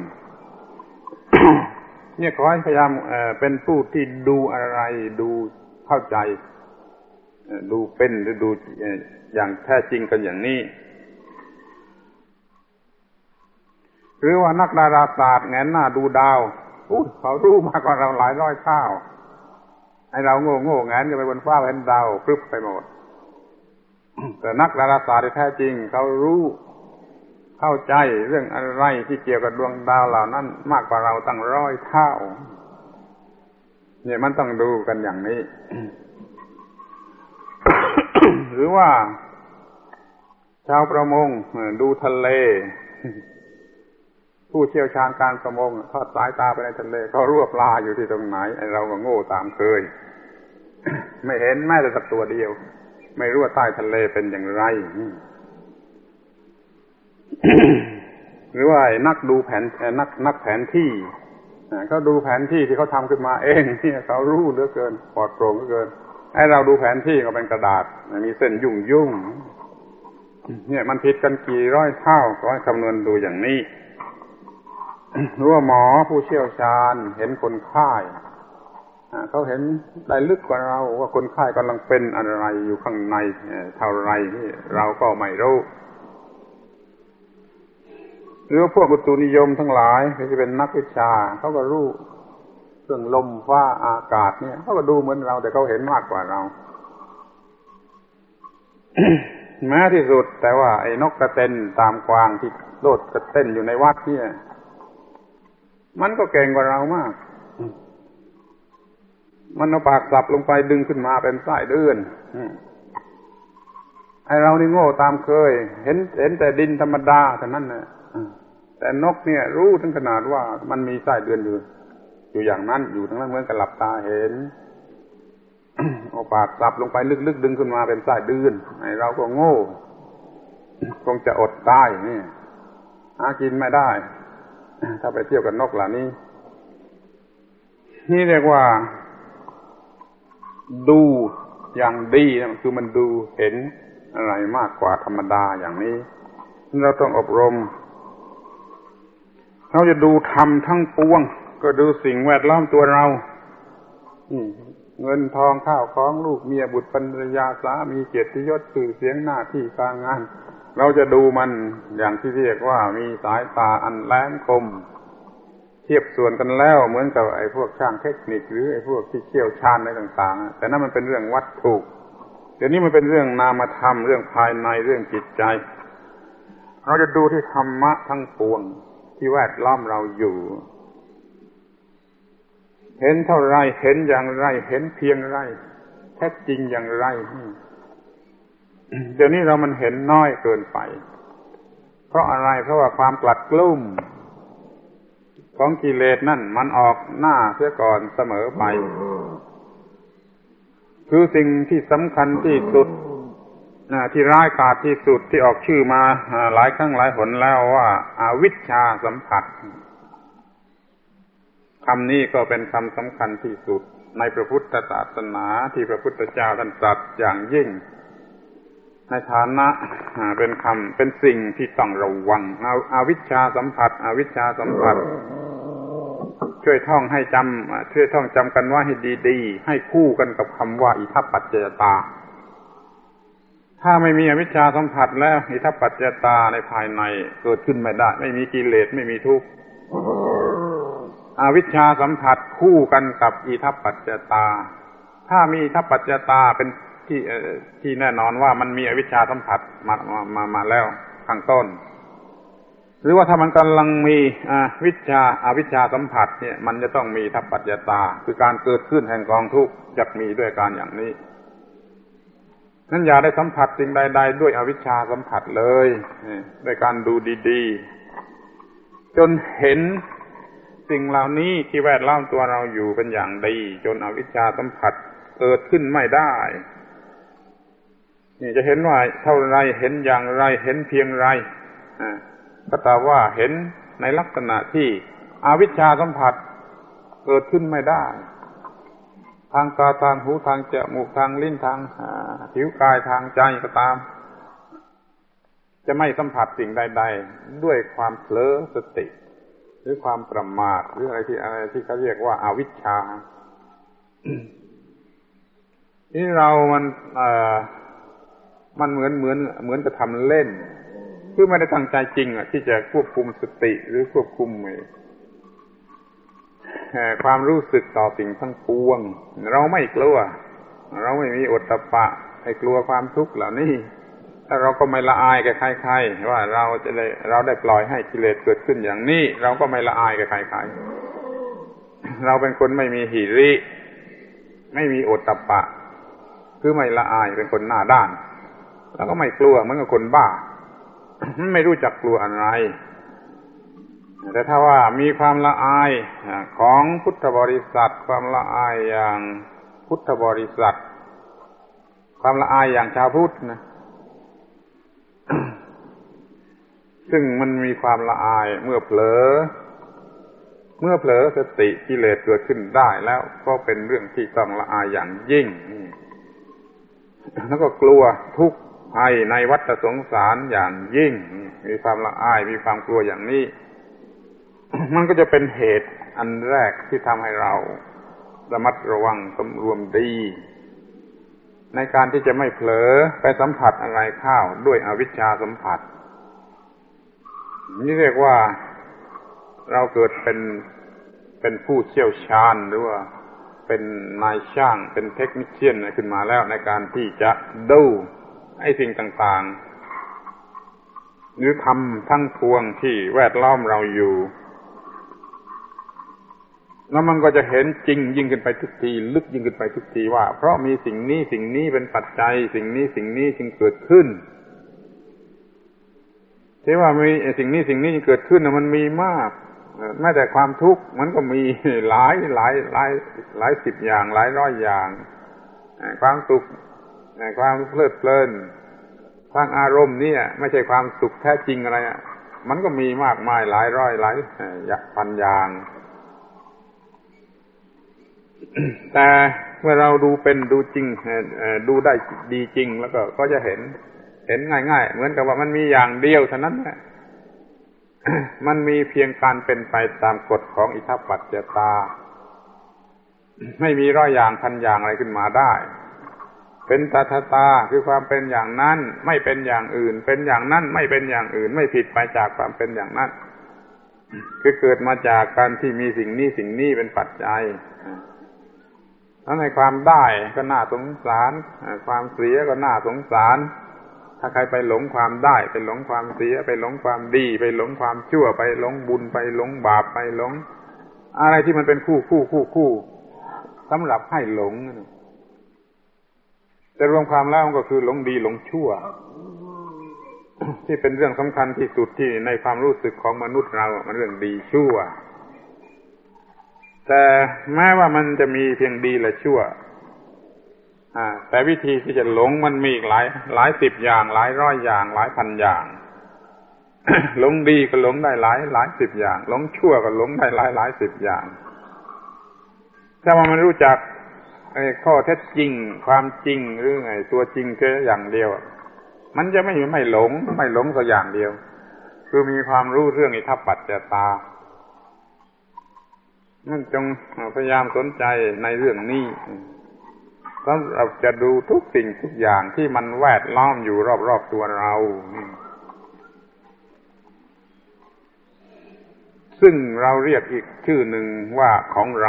เนี่ยขอให้พยายามเป็นผู้ที่ดูอะไรดูเข้าใจดูเป็นหรือดูอย่างแท้จริงกันอย่างนี้หรือว่านักดาราศาสตร์แงนหน้าดูดาวเขารู้มากกว่าเราหลายร้อยเท่าให้เราโง่แงนกันไปบนฟ้าเห็นดาวพรึบไปหมด แต่นักดาราศาสตร์ที่แท้จริงเขารู้เข้าใจเรื่องอะไรที่เกี่ยวกับดวงดาวเหล่านั้นมากกว่าเราตั้งร้อยเท่าเนี่ยมันต้องดูกันอย่างนี้ หรือว่าชาวประมงดูทะเลผู้เชี่ยวชาญการประมงทอดสายตาไปในทะเลเขารู้ว่าปลาอยู่ที่ตรงไหนไอ้เราก็โง่ตามเคย ไม่เห็นแม้แต่สักตัวเดียวไม่รู้ว่าใต้ทะเลเป็นอย่างไร หรือว่านักดูแผนนักแผนที่เขาดูแผนที่ที่เขาทำขึ้นมาเองเนี่ยเขารู้เหลือเกินปลอดโปร่งเหลือเกินให้เราดูแผนที่ก็เป็นกระดาษมีเส้นยุ่งเนี่ยมันผิดกันกี่ร้อยเท่าก็ให้คำนวณดูอย่างนี้ หรือว่าหมอผู้เชี่ยวชาญเห็นคนไข้เขาเห็นได้ลึกกว่าเราว่าคนไข้กำลังเป็นอะไรอยู่ข้างในเท่าไรนี่เราก็ไม่รู้หรือพวกอุตุนิยมทั้งหลายที่เป็นนักวิชาเขาก็รู้เรื่องลมฟ้าอากาศเนี่ยเขาก็ดูเหมือนเราแต่เขาเห็นมากกว่าเรา แม้ที่สุดแต่ว่าไอ้นกกระเต็นตามกวางที่โลดกระเต้นอยู่ในวัดเนี่ยมันก็เก่งกว่าเรามากมันเอาปากสับลงไปดึงขึ้นมาเป็นสายเดือนไอ้เรานี่โง่ตามเคยเห็นแต่ดินธรรมดาเท่านั้นนะแต่นกเนี่ยรู้ถึงขนาดว่ามันมีสายเดือนอยู่อย่างนั้นอยู่ทั้งนั้นเหมือนกับหลับตาเห็น เอาปากสับลงไปลึกๆดึงขึ้นมาเป็นสายเดือนไอ้เราก็โง่คงจะอดตายนี่หากินไม่ได้ถ้าไปเที่ยวกับนกเหล่านี้นี่เรียกว่าดูอย่างดีนะคือมันดูเห็นอะไรมากกว่าธรรมดาอย่างนี้เราต้องอบรมเราจะดูธรรมทั้งปวงก็ดูสิ่งแวดล้อมตัวเราเงินทองข้าวของลูกเมียบุตรภรรยาสามีเกียรติยศชื่อเสียงหน้าที่การงานเราจะดูมันอย่างที่เรียกว่ามีสายตาอันแหลมคมเทียบส่วนกันแล้วเหมือนกับไอ้พวกช่างเทคนิคหรือไอ้พวกที่เชี่ยวชาญในต่างๆแต่นั่นมันเป็นเรื่องวัตถุเดี๋ยวนี้มันเป็นเรื่องนามธรรมเรื่องภายในเรื่องจิตใจเราจะดูที่ธรรมะทั้งปวงที่แวดล้อมเราอยู่เห็นเท่าไรเห็นอย่างไรเห็นเพียงไรแท้จริงอย่างไรเดี๋ยวนี้เรามันเห็นน้อยเกินไปเพราะอะไรเพราะว่าความกลัดกลุ้มของกิเลสนั่นมันออกหน้าเสียก่อนเสมอไปคือสิ่งที่สำคัญที่สุดที่ร้ายกาจที่สุดที่ออกชื่อมาหลายครั้งหลายหนแล้วว่าอวิชชาสัมผัสคำนี้ก็เป็นคำสำคัญที่สุดในพระพุทธศาสนาที่พระพุทธเจ้าท่านตรัสอย่างยิ่งในฐานะเป็นสิ่งที่ต้องระวังอวิชชาสัมผัสอวิชชาสัมผัสช่วยท่องให้จำช่วยท่องจำกันว่าให้ดีๆให้คู่กันกับคำว่าอิทัปปัจจยตาถ้าไม่มีอวิชชาสัมผัสแล้วอิทัปปัจจยตาในภายในเกิดขึ้นไม่ได้ไม่มีกิเลสไม่มีทุกข์อวิชชาสัมผัสคู่กันกับอิทัปปัจจยตาถ้ามีอิทัปปัจจยตาเป็นที่แน่นอนว่ามันมีอวิชชาสัมผัสมาแล้วข้างต้นหรือว่าถ้ามันกำลังมีอวิชชาสัมผัสเนี่ยมันจะต้องมีอิทัปปัจจยตาคือการเกิดขึ้นแห่งกองทุกข์จะมีด้วยการอย่างนี้นั้นอย่าได้สัมผัสสิ่งใดๆด้วยอวิชชาสัมผัสเลยด้วยการดูดีๆจนเห็นสิ่งเหล่านี้ที่แวดล้อมตัวเราอยู่เป็นอย่างดีจนอวิชชาสัมผัสเกิดขึ้นไม่ได้นี่จะเห็นว่าเท่าไรเห็นอย่างไรเห็นเพียงไรก็ตามว่าเห็นในลักษณะที่อวิชชาสัมผัสเกิดขึ้นไม่ได้ทางตาทางหูทางจมูกทางลิ้นทางผิวกายทางใจก็ตามจะไม่สัมผัสสิ่งใดๆด้วยความเผลอสติหรือความประมาทหรืออะไรที่เขาเรียกว่าอวิชชาที่เรามันเหมือนจะทำเล่นคือไม่ได้ตั้งใจจริงที่จะควบคุมสติหรือควบคุมความรู้สึกต่อสิ่งทั้งปวงเราไม่กลัวเราไม่มีโอตตัปปะให้กลัวความทุกข์เหล่านี้ถ้าเราก็ไม่ละอายกับใครๆว่าเราได้ปล่อยให้กิเลสเกิดขึ้นอย่างนี้เราก็ไม่ละอายกับใครๆเราเป็นคนไม่มีหิริไม่มีโอตตัปปะคือไม่ละอายเป็นคนหน้าด้านแล้วก็ไม่กลัวเหมือนกับคนบ้าไม่รู้จักกลัวอะไรแต่ถ้าว่ามีความละอายของพุทธบริษัทความละอายอย่างพุทธบริษัทความละอายอย่างชาวพุทธนะซึ่งมันมีความละอายเมื่อเผลอสติกิเลสเกิดขึ้นได้แล้วก็เป็นเรื่องที่ต้องละอายอย่างยิ่งแล้วก็กลัวทุกข์ภัยในวัฏสงสารอย่างยิ่งมีความละอายมีความกลัวอย่างนี้มันก็จะเป็นเหตุอันแรกที่ทำให้เราระมัดระวังสำรวมดีในการที่จะไม่เผลอไปสัมผัสอะไรเข้าด้วยอวิชชาสัมผัสนี่เรียกว่าเราเกิดเป็นผู้เชี่ยวชาญหรือว่าเป็นนายช่างเป็นเทคนิคเชียนขึ้นมาแล้วในการที่จะดูไอ้สิ่งต่างๆหรือทำทั้งปวงที่แวดล้อมเราอยู่แล้วมันก็จะเห็นจริงยิ่งขึ้นไปทุกทีลึกยิ่งขึ้นไปทุกทีว่าเพราะมีสิ่งนี้เป็นปัจจัยสิ่งนี้จึงเกิดขึ้นที่ว่ามีสิ่งนี้จึงเกิดขึ้นมันมีมากแม้แต่ความทุกข์มันก็มีหลายสิบอย่างหลายร้อยอย่างความสุขความเพลิดเพลินทางอารมณ์นี่ไม่ใช่ความสุขแท้จริงอะไรมันก็มีมากมายหลายร้อยหลายพันอย่างแต่เมื่อเราดูเป็นดูจริงดูได้ดีจริงแล้วก็จะเห็นง่ายๆเหมือนกับว่ามันมีอย่างเดียวเท่านั้นแหละมันมีเพียงการเป็นไปตามกฎของอิทัปปัจจยตาไม่มีร้อยอย่างพันอย่างอะไรขึ้นมาได้เป็นตถาตาคือความเป็นอย่างนั้นไม่เป็นอย่างอื่นเป็นอย่างนั้นไม่เป็นอย่างอื่นไม่ผิดไปจากความเป็นอย่างนั้นคือเกิดมาจากการที่มีสิ่งนี้เป็นปัจจัยแล้วในความได้ก็น่าสงสารความเสียก็น่าสงสารถ้าใครไปหลงความได้ไปหลงความเสียไปหลงความดีไปหลงความชั่วไปหลงบุญไปหลงบาปไปหลงอะไรที่มันเป็นคู่สำหรับให้หลงแต่รวมความแล้วก็คือหลงดีหลงชั่วที่เป็นเรื่องสำคัญที่สุดที่ในความรู้สึกของมนุษย์เรามันเรื่องดีชั่วแต่แม้ว่ามันจะมีเพียงดีและชั่วแต่วิธีที่จะหลงมันมีอีกหลายสิบอย่างหลายร้อยอย่างหลายพันอย่าง หลงดีก็หลงได้หลายสิบอย่างหลงชั่วก็หลงได้หลายสิบอย่างถ้ามันรู้จักข้อเท็จจริงความจริงหรือไงตัวจริงแค่อย่างเดียวมันจะไม่หลงสักอย่างเดียวคือมีความรู้เรื่องอิทัปปัจจตานั่นจงพยายามสนใจในเรื่องนี้เราจะดูทุกสิ่งทุกอย่างที่มันแวดล้อมอยู่รอบๆตัวเราซึ่งเราเรียกอีกชื่อหนึ่งว่าของเรา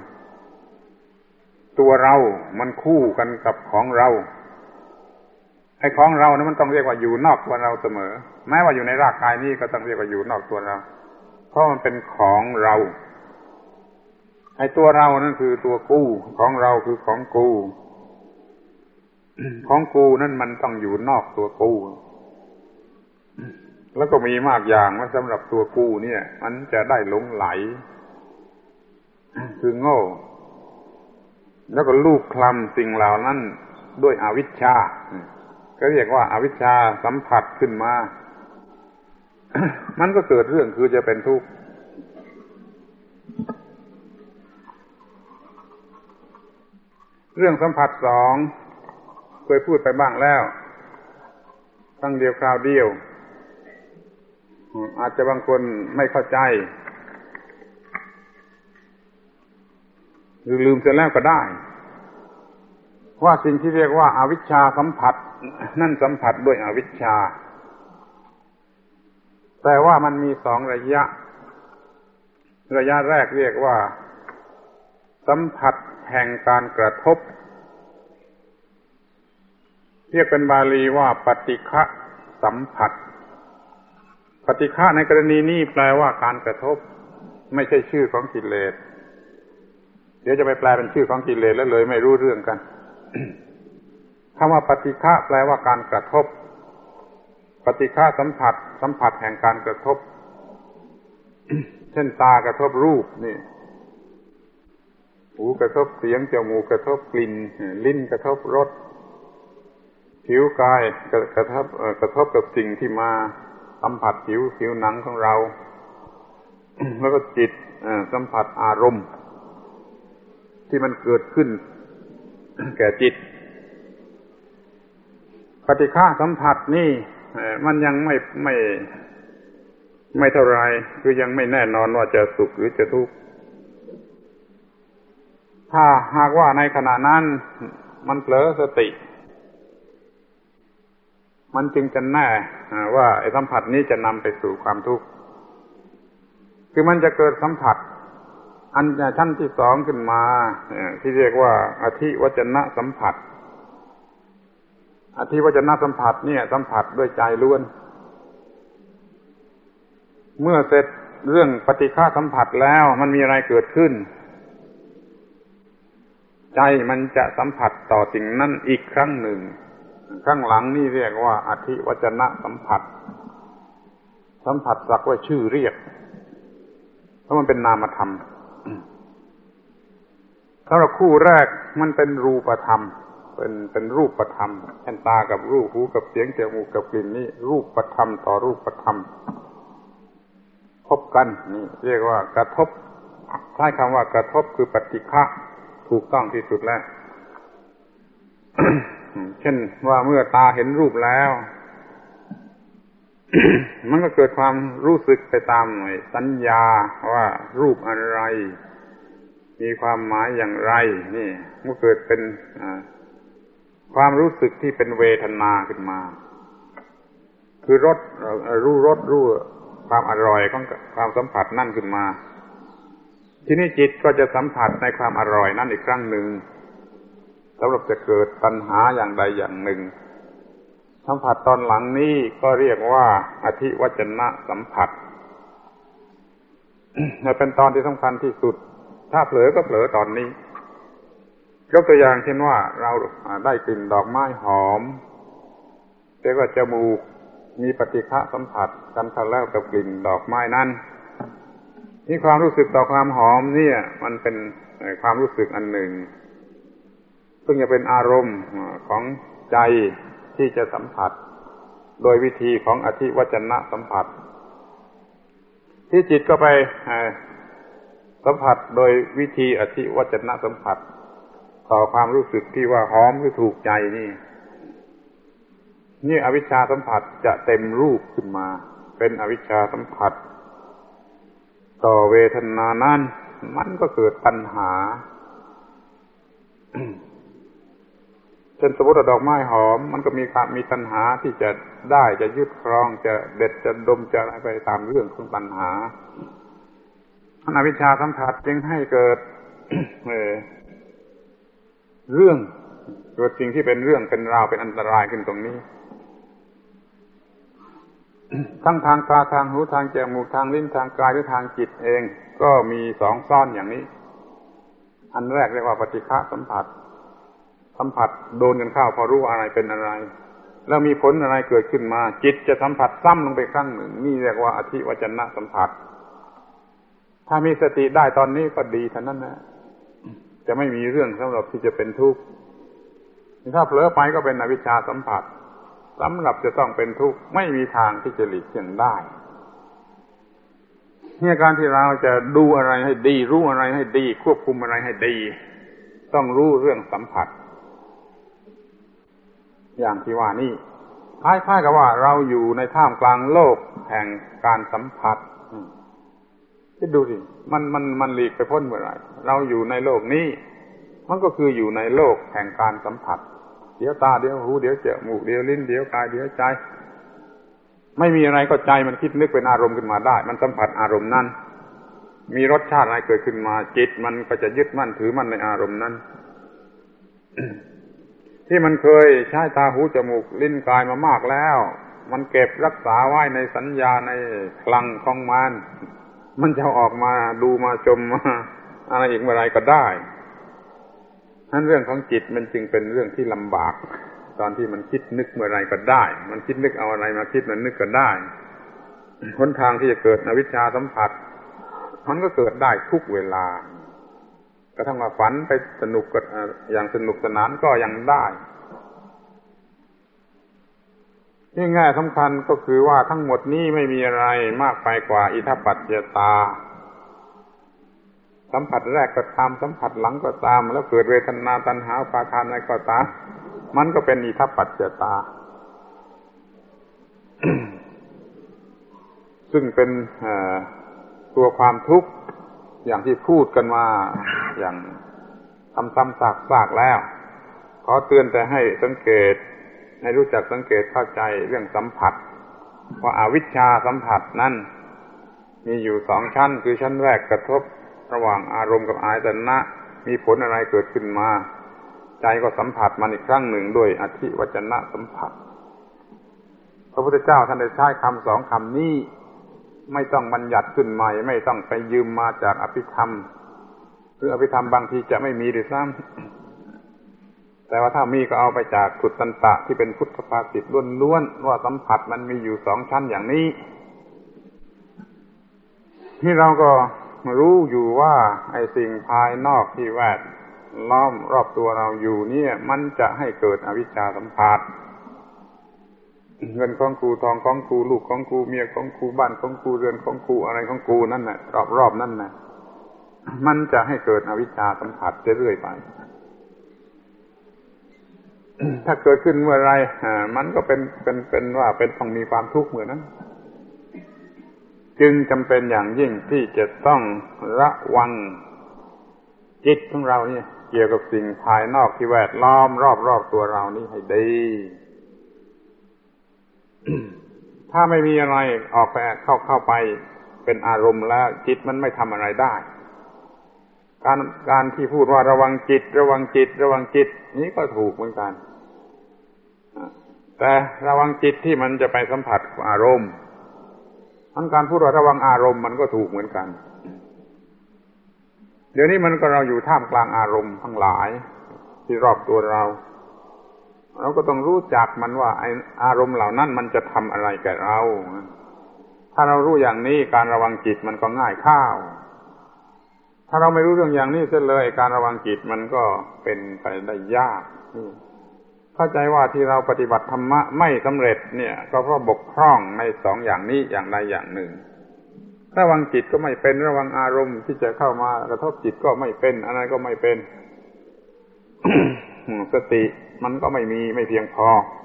ตัวเรามันคู่กันกับของเราไอ้ของเรานะมันต้องเรียกว่าอยู่นอกตัวเราเสมอแม้ว่าอยู่ในร่างกายนี้ก็ต้องเรียกว่าอยู่นอกตัวเราเพราะมันเป็นของเราไอ้ตัวเรานั่นคือตัวกูของเราคือของกูของกูนั่นมันต้องอยู่นอกตัวกูแล้วก็มีมากอย่างว่าสำหรับตัวกูเนี่ยมันจะได้หลงไหลคือโง่แล้วก็ลูบคลำสิ่งเหล่านั้นด้วยอวิชชาก็เรียกว่าอวิชชาสัมผัสขึ้นมา มันก็เกิดเรื่องคือจะเป็นทุกข์เรื่องสัมผัสสองเคยพูดไปบ้างแล้วครั้งเดียวคราวเดียวอาจจะบางคนไม่เข้าใจหรือลืมเสียแล้วก็ได้ว่าสิ่งที่เรียกว่าอวิชชาสัมผัสนั่นสัมผัสด้วยอวิชชาแต่ว่ามันมีสองระยะแรกเรียกว่าสัมผัสแห่งการกระทบเรียกเป็นบาลีว่าปฏิฆะสัมผัสปฏิฆะในกรณีนี้แปลว่าการกระทบไม่ใช่ชื่อของกิเลสเดี๋ยวจะไปแปลเป็นชื่อของกิเลสแล้วเลยไม่รู้เรื่องกัน คำว่าปฏิฆะแปลว่าการกระทบปฏิฆะสัมผัสแห่งการกระทบ เช่นตากระทบรูปนี่หูกระทบเสียงจมูกกระทบกลิ่นลิ้นกระทบรสผิวกายกระทบกับสิ่งที่มาสัมผัสผิวหนังของเรา แล้วก็จิตสัมผัสอารมณ์ที่มันเกิดขึ้นแก่จิตปฏิฆะสัมผัสนี่มันยังไม่เท่าไรคือยังไม่แน่นอนว่าจะสุขหรือจะทุกข์ถ้าหากว่าในขณะนั้นมันเผลอสติมันจึงจะแน่ว่าไอ้สัมผัสนี้จะนำไปสู่ความทุกข์คือมันจะเกิดสัมผัสอันชั้นที่สองขึ้นมาที่เรียกว่าอธิวจนะสัมผัสอธิวจนะสัมผัสเนี่ยสัมผัสด้วยใจล้วนเมื่อเสร็จเรื่องปฏิฆะสัมผัสแล้วมันมีอะไรเกิดขึ้นใจมันจะสัมผัสต่อสิ่งนั้นอีกครั้งหนึ่งข้างหลังนี่เรียกว่าอธิวจนะสัมผัสสักว่าชื่อเรียกเพราะมันเป็นนามธรรมสำหรับคู่แรกมันเป็นรูปธรรมเป็นรูปธรรมเช่นตากับรูปหูกับเสียงจมูกกับกลิ่นนี่รูปธรรมต่อรูปธรรมพบกันนี่เรียกว่ากระทบใช้คำว่ากระทบคือปฏิฆะถูกต้องที่สุดแล้ว เช่นว่าเมื่อตาเห็นรูปแล้ว มันก็เกิดความรู้สึกไปตามหน่อยสัญญาว่ารูปอะไรมีความหมายอย่างไรนี่มันเกิดเป็นความรู้สึกที่เป็นเวทนาขึ้นมาคือรู้รสรู้ความอร่อยของความสัมผัสนั่นขึ้นมาทีนี้จิตก็จะสัมผัสในความอร่อยนั่นอีกครั้งหนึ่งสำหรับจะเกิดตัณหาอย่างใดอย่างหนึ่งสัมผัสตอนหลังนี้ก็เรียกว่าอธิวจนะสัมผัสเป็นตอนที่สำคัญที่สุดถ้าเผลอก็เผลอตอนนี้ยกตัวอย่างเช่นว่าเราได้กลิ่นดอกไม้หอมแต่ว่าจมูกมีปฏิฆะสัมผัสกันเข้าแล้วกับกลิ่นดอกไม้นั้นนี่ความรู้สึกต่อความหอมเนี่ยมันเป็นความรู้สึกอันหนึ่งซึ่งจะเป็นอารมณ์ของใจที่จะสัมผัสโดยวิธีของอธิวจนะสัมผัสที่จิตก็ไปสัมผัสโดยวิธีอธิวจนะสัมผัสต่อความรู้สึกที่ว่าหอมหรือถูกใจนี่อวิชชาสัมผัสจะเต็มรูปขึ้นมาเป็นอวิชชาสัมผัสต่อเวทนานั้นมันก็เกิดตัณหาเช่นสมมติว่าดอกไม้หอมมันก็มีตัณหาที่จะได้จะยึดครองจะเด็ดจะดมจะอะไรไปตามเรื่องของตัณหาอวิชชาสัมผัสจึงให้เกิด เรื่องเกิดสิ่งที่เป็นเรื่องเป็นราวเป็นอันตรายขึ้นตรงนี้ ทั้งทางตาทางหูทางจมูกทางลิ้นทางกายหรือทางจิตเองก็มีสองซ่อนอย่างนี้อันแรกเรียกว่าปฏิฆะสัมผัสโดนกันเข้าพอรู้อะไรเป็นอะไรแล้วมีผลอะไรเกิดขึ้นมาจิตจะสัมผัสซ้ำลงไปครั้งหนึ่งนี่เรียกว่าอธิวจนะสัมผัสถ้ามีสติได้ตอนนี้ก็ดีเท่านั้นนะจะไม่มีเรื่องสำหรับที่จะเป็นทุกข์ถ้าเผลอไปก็เป็นอวิชชาสัมผัสสำหรับจะต้องเป็นทุกข์ไม่มีทางที่จะหลีกเลี่ยงได้เนี่ยการที่เราจะดูอะไรให้ดีรู้อะไรให้ดีควบคุมอะไรให้ดีต้องรู้เรื่องสัมผัสอย่างที่ว่านี่คล้ายๆกับว่าเราอยู่ในท่ามกลางโลกแห่งการสัมผัสคิดดูสิมันหลีกไปพ้นเมื่อไหร่เราอยู่ในโลกนี้มันก็คืออยู่ในโลกแห่งการสัมผัสเดี๋ยวตาเดี๋ยวหูเดี๋ยวจมูกเดี๋ยวลิ้นเดี๋ยวกายเดี๋ยวใจไม่มีอะไรก็ใจมันคิดนึกเป็นอารมณ์ขึ้นมาได้มันสัมผัสอารมณ์นั้นมีรสชาติอะไรเกิดขึ้นมาจิตมันก็จะยึดมั่นถือมั่นในอารมณ์นั้น ที่มันเคยใช้ตาหูจมูกลิ้นกายมามากแล้วมันเก็บรักษาไว้ในสัญญาในคลังของมันจะออกมาดูมาชมมาอะไรอีกเมื่อไรก็ได้นั้นเรื่องของจิตมันจึงเป็นเรื่องที่ลำบากตอนที่มันคิดนึกเมื่อไรก็ได้มันคิดนึกเอาอะไรมาคิดมันนึกก็ได้หนทางที่จะเกิดอวิชชาสัมผัสมันก็เกิดได้ทุกเวลากระทั่งว่าฝันไปสนุกกับอย่างสนุกสนานก็ยังได้ที่แง่สำคัญก็คือว่าทั้งหมดนี้ไม่มีอะไรมากไปกว่าอิทัปปัจจยตาสัมผัสแรกก็ตามสัมผัสหลังก็ตามแล้วเกิดเวทนาตัณหาอุปาทานอะไรก็ตามมันก็เป็นอิทัปปัจจยตา ซึ่งเป็นตัวความทุกข์อย่างที่พูดกันมาอย่างซ้ำๆซากๆแล้วขอเตือนแต่ให้สังเกตให้รู้จักสังเกตเข้าใจเรื่องสัมผัสว่าอวิชชาสัมผัสนั้นมีอยู่สองชั้นคือชั้นแรกกระทบระหว่างอารมณ์กับอายตนะมีผลอะไรเกิดขึ้นมาใจก็สัมผัสมันอีกครั้งหนึ่งด้วยอธิวจนะสัมผัสพระพุทธเจ้าท่านได้ใช้คำสองคำนี้ไม่ต้องบัญญัติขึ้นใหม่ไม่ต้องไปยืมมาจากอภิธรรมหรืออภิธรรมบางทีจะไม่มีด้วยซ้ำแต่ว่าถ้ามีก็เอาไปจากสุตตันตะที่เป็นพุทธภาษิตล้วนๆว่าสัมผัสมันมีอยู่สองชั้นอย่างนี้ที่เราก็รู้อยู่ว่าไอ้สิ่งภายนอกที่แวดล้อมรอบตัวเราอยู่เนี่ยมันจะให้เกิดอวิชชาสัมผัสเงินของกูทองของกูลูกของกูเมียของกูบ้านของกูเรือนของกูอะไรของกูนั่นน่ะรอบๆนั่นน่ะมันจะให้เกิดอวิชชาสัมผัสเรื่อยๆไป ถ้าเกิดขึ้นเมื่อไรมันก็เป็นว่าเป็นต้องมีความทุกข์เหมือนนั้นจึงจำเป็นอย่างยิ่งที่จะต้องระวังจิตของเราเนี่ยเกี่ยวกับสิ่งภายนอกที่แวดล้อมรอบๆตัวเรานี่ให้ดีถ้าไม่มีอะไรออกไปเข้าไปเป็นอารมณ์แล้วจิตมันไม่ทำอะไรได้การที่พูดว่าระวังจิตระวังจิตระวังจิตนี้ก็ถูกเหมือนกันแต่ระวังจิตที่มันจะไปสัมผัสอารมณ์การพูดว่าระวังอารมณ์มันก็ถูกเหมือนกันเดี๋ยวนี้มันก็เราอยู่ท่ามกลางอารมณ์ทั้งหลายที่รอบตัวเราก็ต้องรู้จักมันว่าอารมณ์เหล่านั้นมันจะทำอะไรแก่เราถ้าเรารู้อย่างนี้การระวังจิตมันก็ง่ายข้าวถ้าเราไม่รู้เรื่องอย่างนี้เสียเลยการระวังจิตมันก็เป็นไปได้ยากเข้าใจว่าที่เราปฏิบัติธรรมะไม่สำเร็จเนี่ยก็เพราะบกพร่องในสองอย่างนี้อย่างใดอย่างหนึ่งระวังจิตก็ไม่เป็นระวังอารมณ์ที่จะเข้ามากระทบจิตก็ไม่เป็นอะไรก็ไม่เป็น สติมันก็ไม่เพียงพอ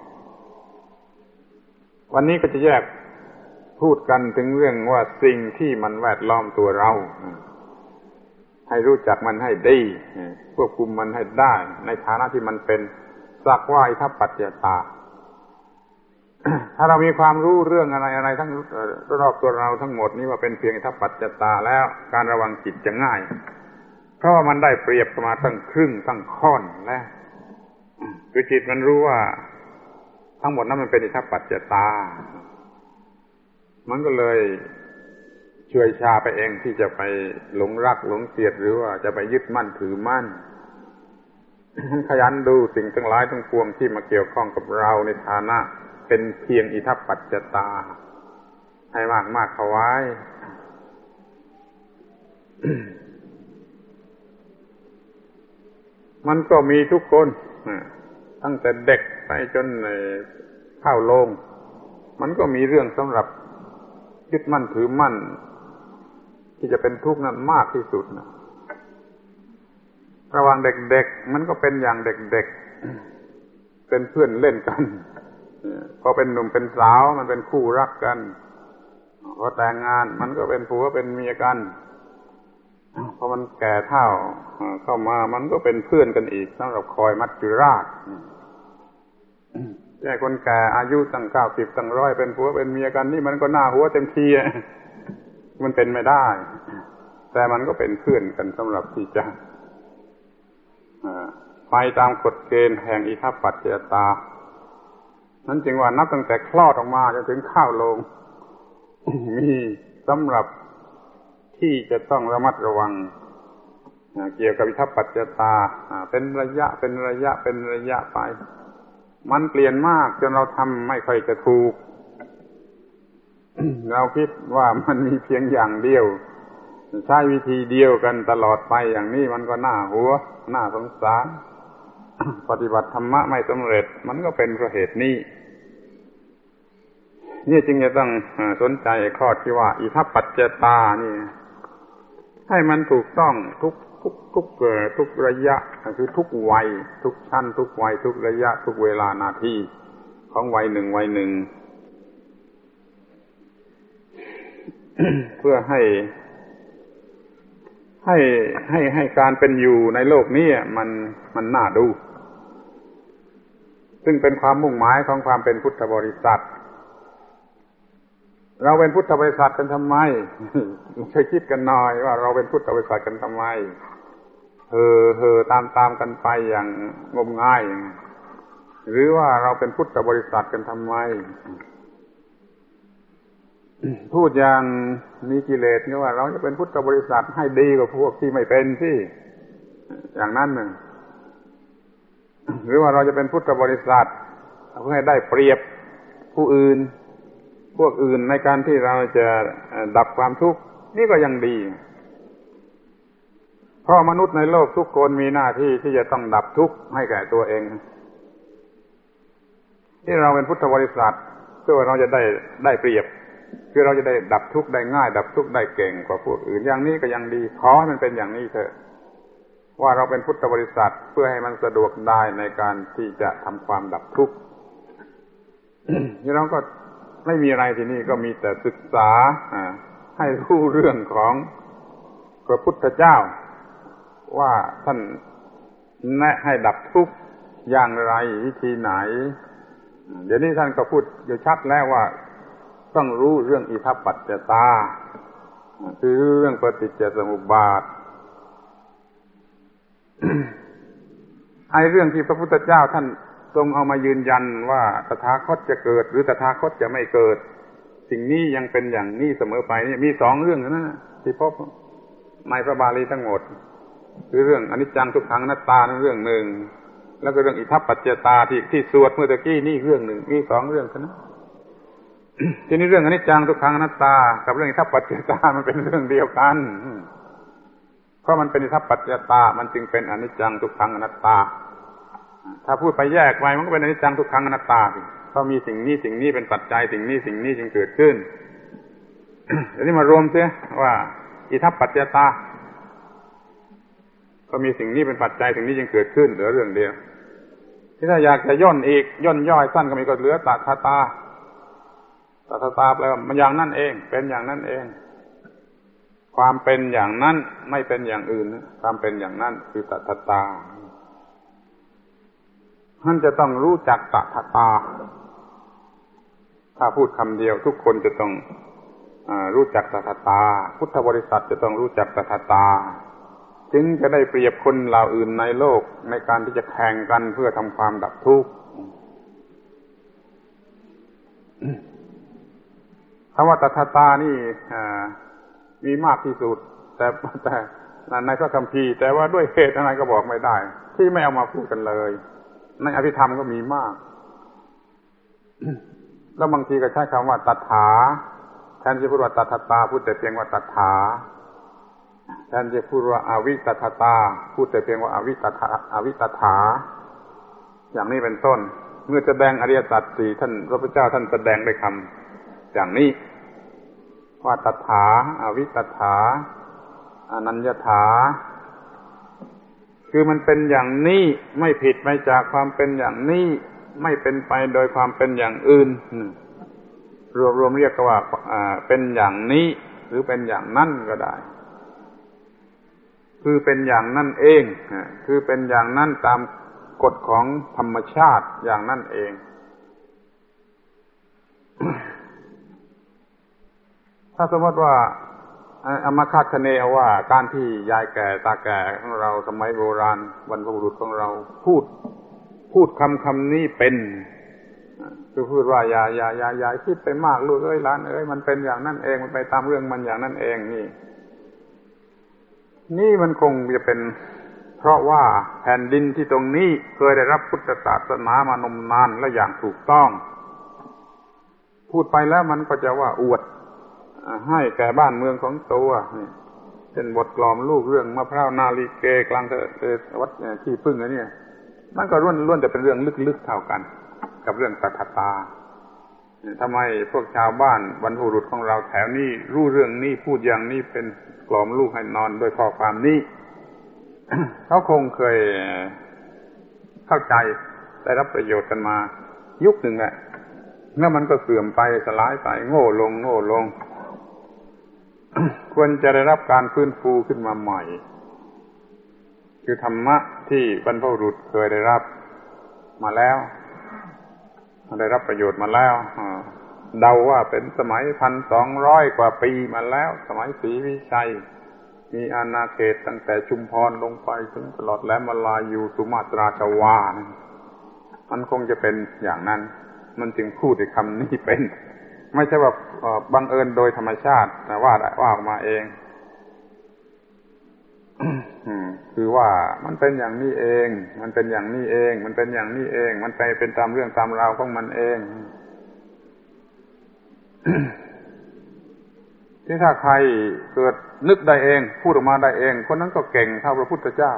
วันนี้ก็จะแยกพูดกันถึงเรื่องว่าสิ่งที่มันแวดล้อมตัวเราให้รู้จักมันให้ดีควบคุมมันให้ได้ในฐานะที่มันเป็นสักว่าอิทัปปัจจตา ถ้าเรามีความรู้เรื่องอะไรทั้งรอบตัวเราทั้งหมดนี้ว่าเป็นเพียงอิทัปปัจจตาแล้วการระวังจิตจะง่ายเพราะว่ามันได้เปรียบมาตั้งครึ่งตั้งค่อนแล้วคือจิตมันรู้ว่าทั้งหมดนั้นมันเป็นอิทัปปัจจตามันก็เลยช่วยชาไปเองที่จะไปหลงรักหลงเกลียดหรือว่าจะไปยึดมั่นถือมั่นขยันดูสิ่งทั้งหลายทั้งปวงที่มาเกี่ยวข้องกับเราในฐานะเป็นเพียงอิทัปปัจจตาให้มากๆเข้าไว้ มันก็มีทุกคนตั้งแต่เด็กไปจนเข้าโรงมันก็มีเรื่องสำหรับยึดมั่นถือมั่นที่จะเป็นทุกข์นั้นมากที่สุดนะระหว่างเด็กๆมันก็เป็นอย่างเด็กๆเป็นเพื่อนเล่นกันพอเป็นหนุ่มเป็นสาวมันเป็นคู่รักกันพอแต่งงานมันก็เป็นผัวเป็นเมียกันพอมันแก่เฒ่าเข้ามามันก็เป็นเพื่อนกันอีกสำหรับคอยมัจจุราชแต่คนแก่อายุตั้ง90ตั้ง100เป็นผัวเป็นเมียกันนี่มันก็น่าหัวเต็มทีมันเป็นไม่ได้แต่มันก็เป็นเพื่อนกันสำหรับที่จะไปตามกฎเกณฑ์แห่งอิทัปปัจจตานั้นจึงว่านับตั้งแต่คลอดออกมาจนถึงเข้าโรง มีสำหรับที่จะต้องระมัดระวังเกี่ยวกับอิทัปปัจจตาเป็นระยะไปมันเปลี่ยนมากจนเราทำไม่ค่อยจะถูก เราคิดว่ามันมีเพียงอย่างเดียวใช้วิธีเดียวกันตลอดไปอย่างนี้มันก็น่าหัวน่าสงสาร ปฏิบัติธรรมะไม่สำเร็จมันก็เป็นเพราะเหตุนี้นี่จึงจะต้องสนใจข้อที่ว่าอิทัปปัจจตานี่ให้มันถูกต้องทุกระยะคือทุกวัยทุกชั้นทุกวัยทุกระยะทุกเวลานาทีของวัยหนึ่ง เพื่อให้การเป็นอยู่ในโลกนี้มันน่าดูซึ่งเป็นความมุ่งหมายของความเป็นพุทธบริษัทเราเป็นพุทธบริษัทกันทำไมช่วยคิดกันหน่อยว่าเราเป็นพุทธบริษัทกันทำไมตามกันไปอย่างงมง่ายหรือว่าเราเป็นพุทธบริษัทกันทำไมพูดอย่างมีกิเลสก็ว่าเราจะเป็นพุทธบริษัทให้ดีกว่าพวกที่ไม่เป็นสิอย่างนั้นนึงหรือว่าเราจะเป็นพุทธบริษัทเพื่อให้ได้เปรียบผู้อื่นพวกอื่นในการที่เราจะดับความทุกข์นี่ก็ยังดีเพราะมนุษย์ในโลกทุกคนมีหน้าที่ที่จะต้องดับทุกข์ให้แก่ตัวเองที่เราเป็นพุทธบริษัทเพื่อเราจะได้เปรียบคือเราจะได้ดับทุกข์ได้ง่ายดับทุกข์ได้เก่งกว่าพวกอื่นอย่างนี้ก็ยังดีขอให้มันเป็นอย่างนี้เถอะว่าเราเป็นพุทธบริษัทเพื่อให้มันสะดวกได้ในการที่จะทำความดับทุกข์ นี่เราก็ไม่มีอะไรที่นี่ก็มีแต่ศึกษาให้รู้เรื่องของพระพุทธเจ้าว่าท่านแนะให้ดับทุกข์อย่างไรวิธีไหนเดี๋ยวนี้ท่านก็พูดอยู่ชัดแล้วว่าต้องรู้เรื่องอิทัปปัจจตาคือเรื่องปฏิจจสมุปบาท ไอ้เรื่องที่พระพุทธเจ้าท่านทรงเอามายืนยันว่าตถาคตจะเกิดหรือตถาคตจะไม่เกิดสิ่งนี้ยังเป็นอย่างนี้เสมอไปนี่มี2เรื่องเท่านั้นที่พบในพระบาลีทั้งหมดคือเรื่องอนิจจังทุกขังอนัตตานั่นเรื่องหนึ่งแล้วก็เรื่องอิทัปปัจจตาที่สวดเมื่อตะกี้นี่เรื่องหนึ่งมี2เรื่องเท่านั้น ทีนี้เรื่องอนิจจังทุกขังอนัตตากับเรื่องอิทัปปัจจตามันเป็นเรื่องเดียวกันเพราะมันเป็นอิทัปปัจจตามันจึงเป็นอนิจจังทุกขังอนัตตาถ้าพูดไปแยกไว้มันก็เป็นอนิจจังทุกขังอนัตตาเพราะมีสิ่งนี้เป็นปัจจัยสิ่งนี้จึงเกิดขึ้น ทีนี้มารวมเสียว่าอิทัปปัจจตาก็มีสิ่งนี้เป็นปัจจัยสิ่งนี้จึงเกิดขึ้นเหลือเรื่องเดียวที่ถ้าอยากจะย่นอีกย่นย่อยสั้นก็มีก็เหลือตถาตาแปลว่ามันอย่างนั้นเองเป็นอย่างนั้นเองความเป็นอย่างนั้นไม่เป็นอย่างอื่นความเป็นอย่างนั้นคือตถาตาท่านจะต้องรู้จักตถาตาถ้าพูดคำเดียวทุกคนจะต้องรู้จักตถาตาพุทธบริษัทจะต้องรู้จักตถาตาจึงจะได้เปรียบคนเหล่าอื่นในโลกในการที่จะแข่งกันเพื่อทำความดับทุกข์คำว่าตถาตานี่มีมากที่สุดแต่ในพระคัมภีร์แต่ว่าด้วยเหตุอะไรก็บอกไม่ได้ที่ไม่เอามาพูดกันเลยในอภิธรรมก็มีมากแล้วบางทีก็ใช้คำว่าตถาแทนที่จะพูดว่าตถาตาพูดแต่เพียงว่าตถาแทนที่จะพูดว่าอวิตถตาพูดแต่เพียงว่าอวิตถาอย่างนี้เป็นต้นเมื่อแสดงอริยสัจสี่ท่านพระพุทธเจ้าท่านแสดงด้วยคำอย่างนี้ว่าตถาอวิตถาอนัญญถาคือมันเป็นอย่างนี้ไม่ผิดไปจากความเป็นอย่างนี้ไม่เป็นไปโดยความเป็นอย่างอื่นรวมเรียกว่าเป็นอย่างนี้หรือเป็นอย่างนั้นก็ได้คือเป็นอย่างนั้นเองคือเป็นอย่างนั้นตามกฎของธรรมชาติอย่างนั้นเองถ้าสมมติว่าเอามาคาดคะเนเอาว่าการที่ยายแก่ตาแก่ของเราสมัยโบราณบรรพบุรุษของเราพูดคำนี้เป็นคือพูดว่าอย่าคิดไปมากลูกเอ้ยหลานเอ้ยมันเป็นอย่างนั้นเองมันไปตามเรื่องมันอย่างนั้นเองนี่มันคงจะเป็นเพราะว่าแผ่นดินที่ตรงนี้เคยได้รับพุทธศาสนามานมนานและอย่างถูกต้องพูดไปแล้วมันก็จะว่าอวดให้แก่บ้านเมืองของตัวนี่เป็นบทกลอมลูกเรื่องมะพร้าวนาลีเกกลางวัดขี้ผึ้งเนี่ยมันก็ล้วนแต่เป็นเรื่องลึกๆเท่ากันกับเรื่องตถาตาทำไมพวกชาวบ้านบรรพบุรุษของเราแถวนี้รู้เรื่องนี้พูดอย่างนี้เป็นกล่อมลูกให้นอนด้วยข้อความนี้ เขาคงเคยเข้าใจได้รับประโยชน์กันมายุคหนึ่งแหละแล้วมันก็เสื่อมไปสลายไปโง่ลง ควรจะได้รับการฟื้นฟูขึ้นมาใหม่คือธรรมะที่บรรพบุรุษเคยได้รับมาแล้วได้รับประโยชน์มาแล้วเดาว่าเป็นสมัย 1,200 กว่าปีมาแล้วสมัยศรีวิชัยมีอาณาเขตตั้งแต่ชุมพรลงไปถึงตลอดแหลมมาลายูสุมาตราชวามันคงจะเป็นอย่างนั้นมันจึงพูดในคำนี้เป็นไม่ใช่ว่าบังเอิญโดยธรรมชาติแต่ว่าออกมาเอง คือว่ามันเป็นอย่างนี้เองมันเป็นอย่างนี้เองมันเป็นอย่างนี้เองมันไปเป็นตามเรื่องตามราวของมันเอง ที่ถ้าใครเกิดนึกได้เองพูดออกมาได้เองคนนั้นก็เก่งเท่าพระพุทธเจ้า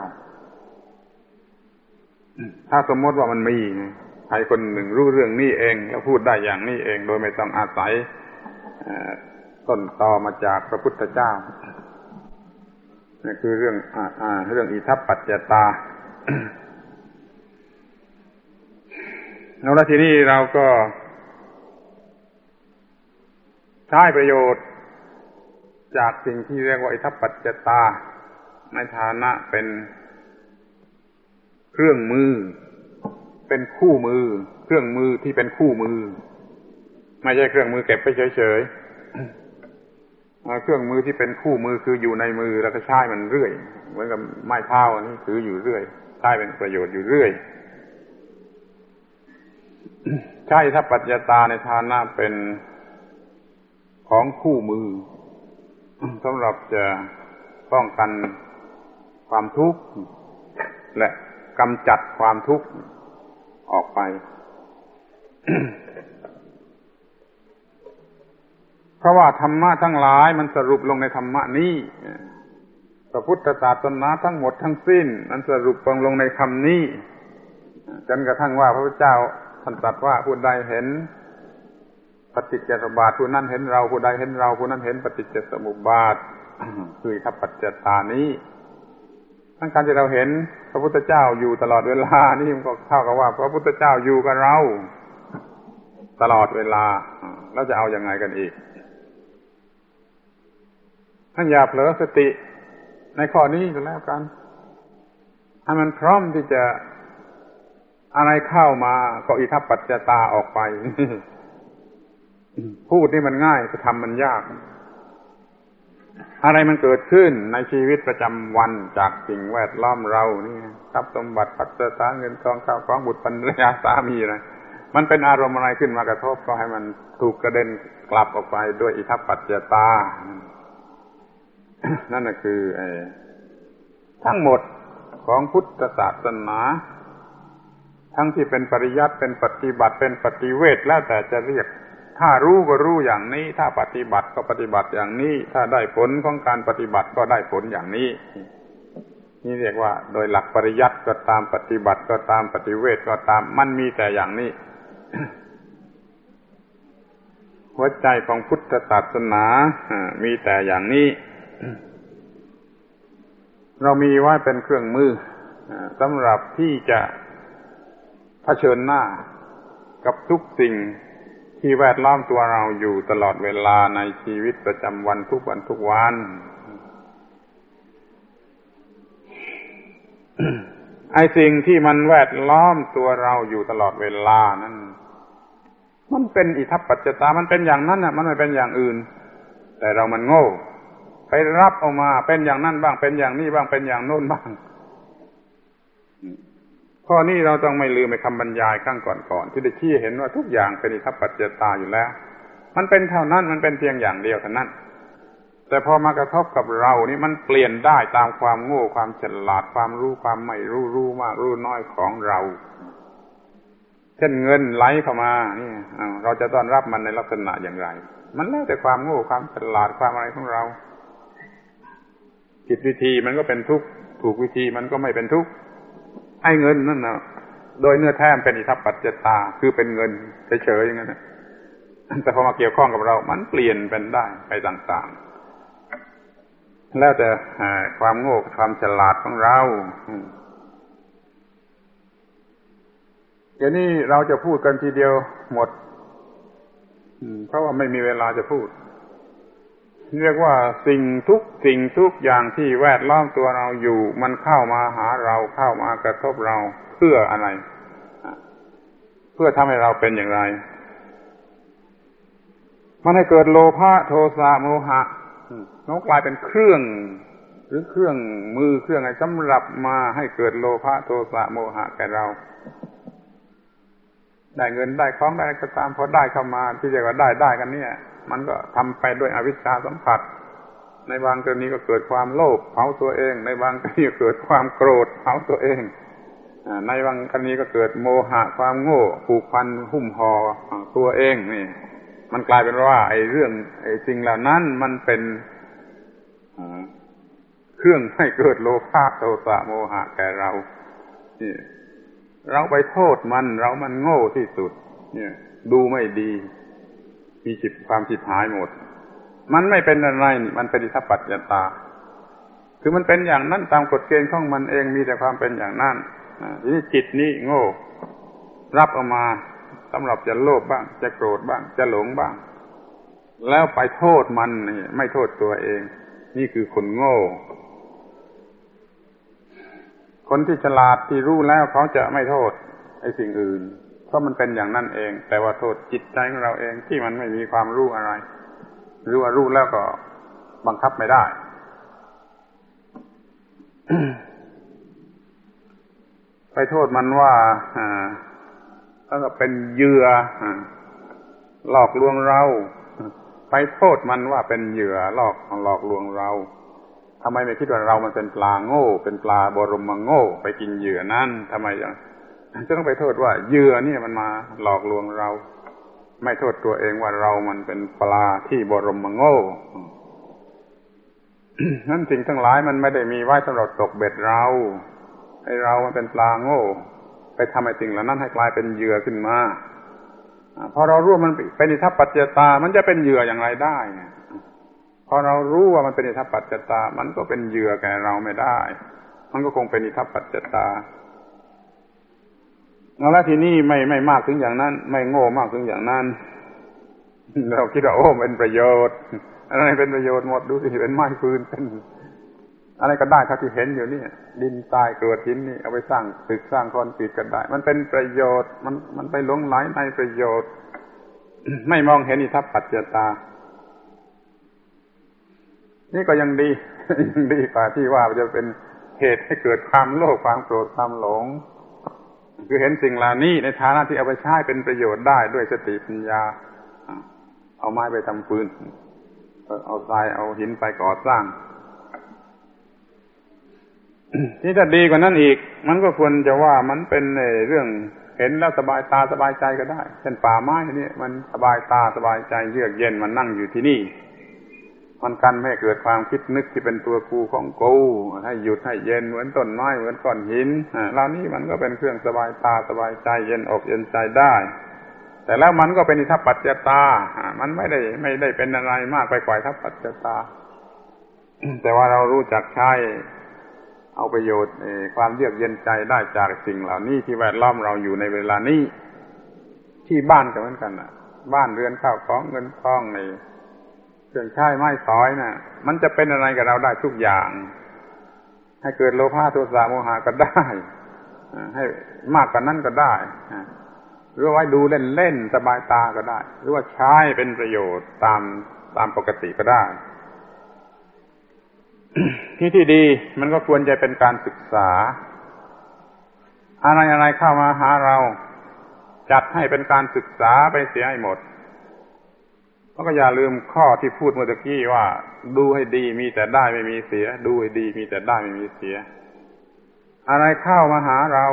ถ้าสมมติว่ามันมีใครคนหนึ่งรู้เรื่องนี้เองแล้วพูดได้อย่างนี้เองโดยไม่ต้องอาศัยต้นตอมาจากพระพุทธเจ้านี่คือเรื่องอิทัปปัจจตา แล้วทีนี้เราก็ใช้ประโยชน์จากสิ่งที่เรียกว่าอิทัปปัจจตาในฐานะเป็นเครื่องมือเป็นคู่มือเครื่องมือที่เป็นคู่มือในไม่ใช่เครื่องมือเก็บไปเฉยๆเครื่องมือที่เป็นคู่มือคืออยู่ในมือแล้วก็ใช้มันเรื่อยเหมือนกับไม้เท้าอันนี้ถืออยู่เรื่อยใช้เป็นประโยชน์อยู่เรื่อยใช้ทัพปัจจตาในฐานะเป็นของคู่มือสำหรับจะป้องกันความทุกข์และกำจัดความทุกข์ออกไป เพราะว่าธรรมะทั้งหลายมันสรุปลงในธรรมะนี้พระพุทธศาสนาทั้งหมดทั้งสิ้นมันสรุปลงในคำนี้จนกระทั่งว่าพระพุทธเจ้าท่านตรัสว่าผู้ใดเห็นปฏิจจสมุปบาทผู้นั้นเห็นเราผู้ใดเห็นเราผู้นั้นเห็นปฏิจจสมุปบาท คือทัพปัจจตานี้ทั้งการที่เราเห็นพระพุทธเจ้าอยู่ตลอดเวลานี่มันก็เท่ากับว่าพระพุทธเจ้าอยู่กับเราตลอดเวลาแล้วจะเอายังไงกันอีกท่านอย่าเผลอสติในข้อนี้ก็แล้วกันให้มันพร้อมที่จะอะไรเข้ามาก็อิทัปปัจจตาออกไป พูดนี่มันง่ายจะทำมันยากอะไรมันเกิดขึ้นในชีวิตประจำวันจากสิ่งแวดล้อมเรานี่ทรัพย์สมบัติปัจจัยเงินทองข้าวของบุตรภรรยาสามีอะไรมันเป็นอารมณ์อะไรขึ้นมากระทบก็ให้มันถูกกระเด็นกลับออกไปด้วยอิทัปปัจจตา นั่นก็คือทั้งหมดของพุทธศาสนาทั้งที่เป็นปริยัติเป็นปฏิบัติเป็นปฏิเวทแล้วแต่จะเรียกถ้ารู้ก็รู้อย่างนี้ถ้าปฏิบัติก็ปฏิบัติอย่างนี้ถ้าได้ผลของการปฏิบัติก็ได้ผลอย่างนี้นี่เรียกว่าโดยหลักปริยัติก็ตามปฏิบัติก็ตามปฏิเวทก็ตามมันมีแต่อย่างนี้ หัวใจของพุทธศาสนามีแต่อย่างนี้เรามีไว้เป็นเครื่องมือสำหรับที่จะเผชิญหน้ากับทุกสิ่งที่แวดล้อมตัวเราอยู่ตลอดเวลาในชีวิตประจำวันทุกวันทุกวัน ไอ้สิ่งที่มันแวดล้อมตัวเราอยู่ตลอดเวลานั้นมันเป็นอิทัปปัจจตามันเป็นอย่างนั้นน่ะมันไม่เป็นอย่างอื่นแต่เรามันโง่ไปรับเอามาเป็นอย่างนั้นบ้างเป็นอย่างนี้บ้างเป็นอย่างโน้นบ้างข้อนี้เราต้องไม่ลืมในคำบรรยายครั้งก่อนๆที่ได้ชี้เห็นว่าทุกอย่างเป็นอิทัปปัจจตาอยู่แล้วมันเป็นเท่านั้นมันเป็นเพียงอย่างเดียวเท่านั้นแต่พอมากระทบกับเรานี่มันเปลี่ยนได้ตามความโง่ความฉลาดความรู้ความไม่รู้รู้มากรู้น้อยของเราเช่นเงินไหลเข้ามานี่เราจะต้อนรับมันในลักษณะอย่างไรมันแล้วแต่ความโง่ความฉลาดความอะไรของเราผิดวิธีมันก็เป็นทุกข์ถูกวิธีมันก็ไม่เป็นทุกข์ไอ้เงินนั่นนะโดยเนื้อแท้เป็นอิทัปปัจจตาคือเป็นเงินเฉยๆอย่างนั้นนะแต่พอมาเกี่ยวข้องกับเรามันเปลี่ยนเป็นได้ไปต่างๆแล้วแต่ความโง่ความฉลาดของเราเดี๋ยวนี้เราจะพูดกันทีเดียวหมดเพราะว่าไม่มีเวลาจะพูดเรียกว่าสิ่งทุกอย่างที่แวดล้อมตัวเราอยู่มันเข้ามาหาเราเข้ามากระทบเราเพื่ออะไรเพื่อทำให้เราเป็นอย่างไรมันให้เกิดโลภะโทสะโมหะnóกลายเป็นเครื่องหรือเครื่องมือเครื่องอะไรสำหรับมาให้เกิดโลภะโทสะโมหะแก่เราได้เงินได้ของได้ก็ตามพอได้เข้ามาที่เรียกว่าได้กันเนี่ยมันก็ทำไปด้วยอวิชชาสัมผัสในบางกรณีก็เกิดความโลภเผาตัวเองในบางกรณีก็เกิดความโกรธเผาตัวเองในบางกรณีก็เกิดโมหะความโง่ผูกพันหุ้มห่อตัวเองนี่มันกลายเป็นว่าไอ้เรื่องไอ้สิ่งเหล่านั้นมันเป็นเครื่องให้เกิดโลภะโทสะโมหะแก่เรานี่เราไปโทษเรามันโง่ที่สุดเนี่ยดูไม่ดีมีความผิดหายหมดมันไม่เป็นอะไรนี่มันเป็นอิทัปปัจจตาคือมันเป็นอย่างนั้นตามกฎเกณฑ์ของมันเองมีแต่ความเป็นอย่างนั้นทีนี้จิตนี้โง่รับเอามาสำหรับจะโลภบ้างจะโกรธบ้างจะหลงบ้างแล้วไปโทษมันนี่ไม่โทษตัวเองนี่คือคนโง่คนที่ฉลาดที่รู้แล้วเขาจะไม่โทษไอ้สิ่งอื่นเพราะมันเป็นอย่างนั้นเองแต่ว่าโทษจิตใจของเราเองที่มันไม่มีความรู้อะไรรู้แล้วก็บังคับไม่ได้ ไปโทษมันว่าแล้วก็เป็นเหยื่อหลอกลวงเราไปโทษมันว่าเป็นเหยื่อหลอกลวงเราทำไมไม่คิดว่าเรามันเป็นปลาโง่เป็นปลาบรมโง่ไปกินเหยื่อนั่นทำไมจะต้องไปโทษว่าเหยื่อนี่มันมาหลอกลวงเราไม่โทษตัวเองว่าเรามันเป็นปลาที่บรมโง่ นั่นสิ่งทั้งหลายมันไม่ได้มีไว้สำหรับตกเบ็ดเราให้เรามันเป็นปลาโง่ไปทำให้สิ่งเหล่านั้นให้กลายเป็นเหยื่อขึ้นมาพอเรารู้มันเป็นอิทัปปัจจตามันจะเป็นเหยื่ออย่างไรได้พอเรารู้ว่ามันเป็นอิทัปปัจจตามันก็เป็นเหยื่อแก่เราไม่ได้มันก็คงเป็นอิทัปปัจจตาแล้วทีนี้ไม่มากถึงอย่างนั้นไม่โง่มากถึงอย่างนั้นเราคิดว่าโอ้เป็นประโยชน์อะไรเป็นประโยชน์หมดดูสิเป็นไม้ฟืนเป็นอะไรก็ได้ครับที่เห็นอยู่นี่ดินทรายเกลือหินนี่เอาไปสร้างตึกสร้างคอนกรีตกันได้มันเป็นประโยชน์มันไปหลงไหลในประโยชน์ ไม่มองเห็นอิทัปปัจจตานี่ก็ยังดีกว่าที่ว่าจะเป็นเหตุให้เกิดความโลภความโกรธความหลงคือเห็นสิ่งเหล่านี้ในฐานะที่เอาไปใช้เป็นประโยชน์ได้ด้วยสติปัญญาเอาไม้ไปทำปืนเอาทรายเอาหินไปก่อสร้างที่ถ้าดีกว่านั้นอีกมันก็ควรจะว่ามันเป็นเรื่องเห็นแล้วสบายตาสบายใจก็ได้เช่นป่าไม้นี่มันสบายตาสบายใจเยือกเย็นมันนั่งอยู่ที่นี่มันกันไม่ให้เกิดความคิดนึกที่เป็นตัวกูของกูให้หยุดให้เย็นเหมือนต้นไม้เหมือนก้อนหินเหล่านี้มันก็เป็นเครื่องสบายตาสบายใจเย็นอกเย็นใจได้แต่แล้วมันก็เป็นอิทัปปัจจตามันไม่ได้เป็นอะไรมากไปกว่าอิทัปปัจจตา แต่ว่าเรารู้จักใช้เอาประโยชน์ความเยือกเย็นใจได้จากสิ่งเหล่านี้ที่แวดล้อมเราอยู่ในเวลานี้ที่บ้านก็เหมือนกันบ้านเรือนข้าวของเงินทองในเครื่องใช้ไม้สอยมันจะเป็นอะไรกับเราได้ทุกอย่างให้เกิดโลภะโทสะโมหะก็ได้ให้มากกว่านั้นก็ได้หรือไว้ดูเล่นๆสบายตาก็ได้หรือว่าใช้เป็นประโยชน์ตามปกติก็ได้ ที่ดีมันก็ควรจะเป็นการศึกษาอะไรเข้ามาหาเราจัดให้เป็นการศึกษาไปเสียให้หมดแล้วก็อย่าลืมข้อที่พูดเมื่อกี้ว่าดูให้ดีมีแต่ได้ไม่มีเสียดูให้ดีมีแต่ได้ไม่มีเสียอะไรเข้ามาหาเรา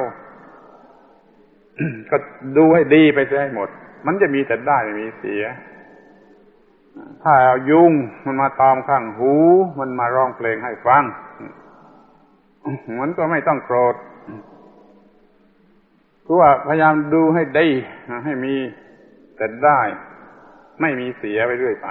ก็ดูให้ดีไปเสียให้หมดมันจะมีแต่ได้ไม่มีเสียถ้าเอายุงมันมาตอมข้างหูมันมาร้องเพลงให้ฟังมันก็ไม่ต้องโกรธคือว่าพยายามดูให้ดีให้มีแต่ได้ไม่มีเสียไปเรื่อยไป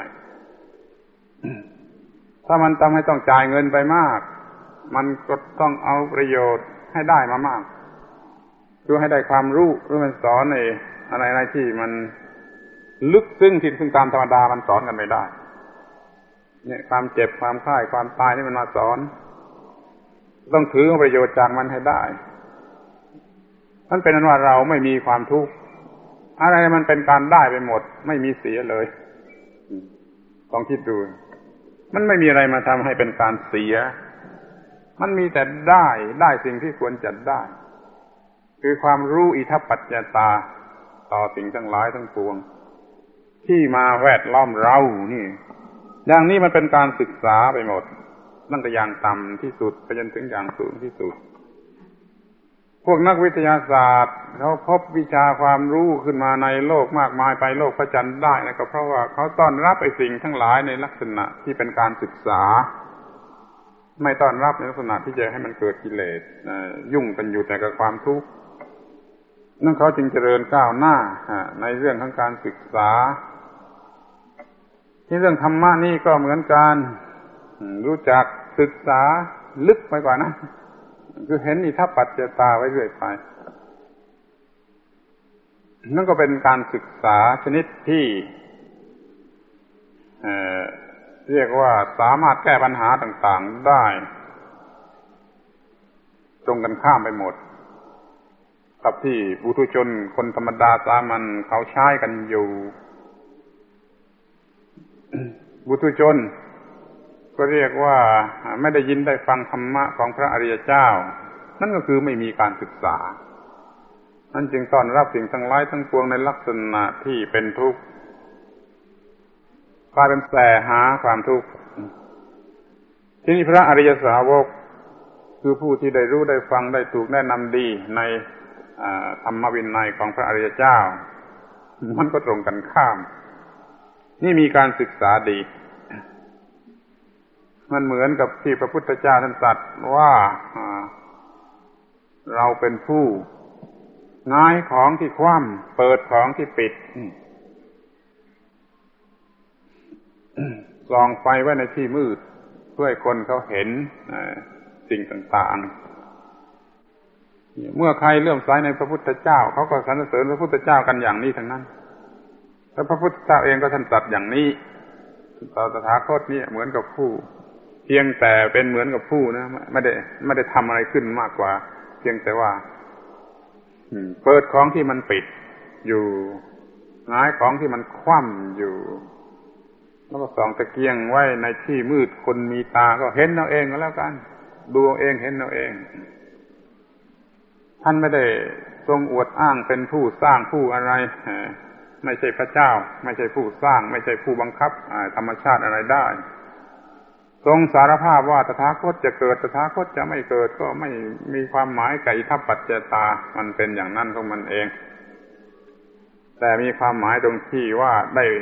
ถ้ามันทำให้ต้องจ่ายเงินไปมากมันก็ต้องเอาประโยชน์ให้ได้มามากดูให้ได้ความรู้หรือมันสอนอะไรที่มันลึกซึ้งที่ซึ่งตามธรรมดามันสอนกันไม่ได้เนี่ยความเจ็บความไข้ความตายนี่มันมาสอนต้องถือประโยชน์จากมันให้ได้นั่นเป็นนั้นว่าเราไม่มีความทุกข์อะไรมันเป็นการได้ไปหมดไม่มีเสียเลยลองคิดดูมันไม่มีอะไรมาทำให้เป็นการเสียมันมีแต่ได้สิ่งที่ควรจะได้คือความรู้อิทัปปัจจตาต่อสิ่งทั้งหลายทั้งปวงที่มาแวดล้อมเรานี่อย่างนี้มันเป็นการศึกษาไปหมดตั้งแต่อย่างต่ำที่สุดไปจนถึงอย่างสูงที่สุดพวกนักวิทยาศาสตร์เขาพบวิชาความรู้ขึ้นมาในโลกมากมายไปโลกพระจันทร์ได้นะก็เพราะว่าเขาต้อนรับไอ้สิ่งทั้งหลายในลักษณะที่เป็นการศึกษาไม่ต้อนรับในลักษณะที่จะให้มันเกิดกิเลสยุ่งกันอยู่แต่กับความทุกข์นั่นเขาจึงเจริญก้าวหน้าในเรื่องของการศึกษาที่เรื่องธรรมะนี่ก็เหมือนกันรู้จักศึกษาลึกไปกว่านั้นคือเห็นอิทัปปัจจตาไว้เรื่อยไปนั่นก็เป็นการศึกษาชนิดที่เรียกว่าสามารถแก้ปัญหาต่างๆได้ตรงกันข้ามไปหมดกับที่ปุถุชนคนธรรมดาสามัญเขาใช้กันอยู่ ปุถุชนก็เรียกว่าไม่ได้ยินได้ฟังธรรมะของพระอริยเจ้านั่นก็คือไม่มีการศึกษานั่นจึงต้อนรับสิ่งทั้งหลายทั้งปวงในลักษณะที่เป็นทุกข์กลายเป็นแสหาความทุกข์ที่นี่พระอริยสาวกคือผู้ที่ได้รู้ได้ฟังได้ถูกแนะนำดีในธรรมวินัยของพระอริยเจ้ามันก็ตรงกันข้ามนี่มีการศึกษาดีมันเหมือนกับที่พระพุทธเจ้าท่านตรัสว่าเราเป็นผู้ง่ายของที่คว่ำเปิดของที่ปิดส่องไฟไว้ในที่มืดเพื่อให้คนเขาเห็นสิ่งต่างๆเมื่อใครเลื่อมใสในพระพุทธเจ้าเขาก็สรรเสริญพระพุทธเจ้ากันอย่างนี้ทั้งนั้นแล้วพระพุทธเจ้าเองก็ท่านตรัสอย่างนี้ตถาคตนี่เหมือนกับผู้เพียงแต่เป็นเหมือนกับผู้นะไม่ได้ทำอะไรขึ้นมากกว่าเพียงแต่ว่าเปิดของที่มันปิดอยู่หงายของที่มันคว่ำอยู่แล้วก็ส่องตะเกียงไว้ในที่มืดคนมีตาก็เห็นเอาเองก็แล้วกันดูเอาเองเห็นเอาเองท่านไม่ได้ทรงอวดอ้างเป็นผู้สร้างผู้อะไรไม่ใช่พระเจ้าไม่ใช่ผู้สร้างไม่ใช่ผู้บังคับธรรมชาติอะไรได้ทรงสารภาพว่าตถาคตจะเกิดตถาคตจะไม่เกิดก็ไม่มีความหมายกับอิทัปปัจจตามันเป็นอย่างนั้นของมันเองแต่มีความหมายตรงที่ว่า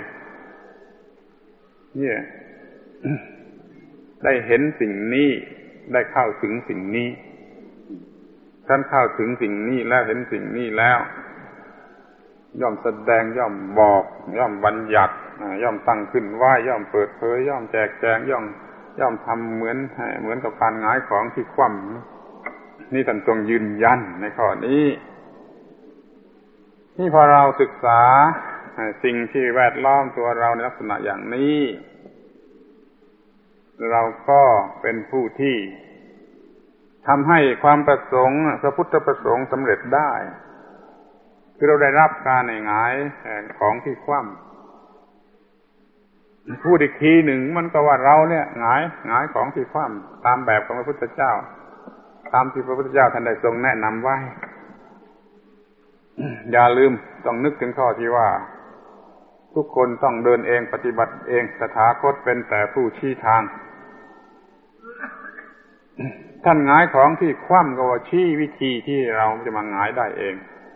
ได้เห็นสิ่งนี้ได้เข้าถึงสิ่งนี้ท่านเข้าถึงสิ่งนี้แล้วเห็นสิ่งนี้แล้วย่อมแสดงย่อมบอกย่อมบัญญัติย่อมตั้งขึ้นว่าย่อมเปิดเผยย่อมแจกแจงย่อมทำเหมือนกับการหงายของที่คว่ำนี่ท่านทรงยืนยันในข้อนี้นี่พอเราศึกษาสิ่งที่แวดล้อมตัวเราในลักษณะอย่างนี้เราก็เป็นผู้ที่ทำให้ความประสงค์พระพุทธประสงค์สำเร็จได้คือเราได้รับการหงายของที่คว่ำพูดอีกทีหนึ่งมันก็ว่าเราเนี่ยหงายของที่คว่ำตามแบบของพระพุทธเจ้าตามที่พระพุทธเจ้าท่านได้ทรงแนะนำไว้อย่าลืมต้องนึกถึงข้อที่ว่าทุกคนต้องเดินเองปฏิบัติเองตถาคตเป็นแต่ผู้ชี้ทางท่านหงายของที่คว่ำก็ว่าชี้วิธีที่เราจะมาหงายได้เอง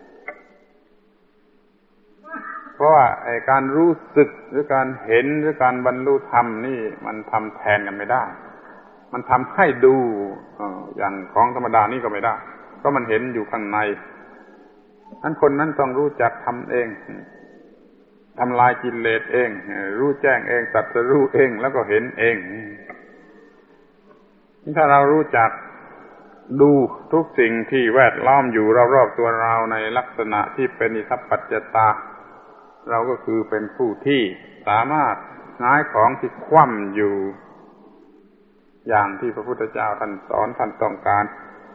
เพราะว่าการรู้สึกหรือการเห็นหรือการบรรลุธรรมนี่มันทำแทนกันไม่ได้มันทำให้ดูอย่างของธรรมดานี่ก็ไม่ได้เพราะมันเห็นอยู่ข้างในนั้นคนนั้นต้องรู้จักทำเองทำลายกิเลสเองรู้แจ้งเองตรัสรู้เองแล้วก็เห็นเองถ้าเรารู้จักดูทุกสิ่งที่แวดล้อมอยู่รอบๆตัวเราในลักษณะที่เป็นอิทัปปัจจตาเราก็คือเป็นผู้ที่สามารถหงายของที่คว่ำอยู่อย่างที่พระพุทธเจ้าท่านสอนท่านต้องการ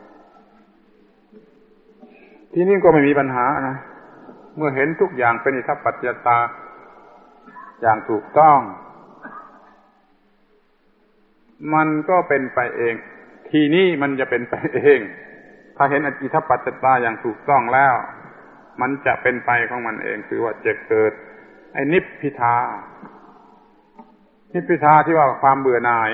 ที่นี่ก็ไม่มีปัญหานะเมื่อเห็นทุกอย่างเป็นอิทัปปัจจตาอย่างถูกต้องมันก็เป็นไปเองทีนี้มันจะเป็นไปเองถ้าเห็นอิทัปปัจจตาอย่างถูกต้องแล้วมันจะเป็นไปของมันเองคือว่าจะเกิดไอ้นิพพิทาที่ว่าความเบื่อหน่าย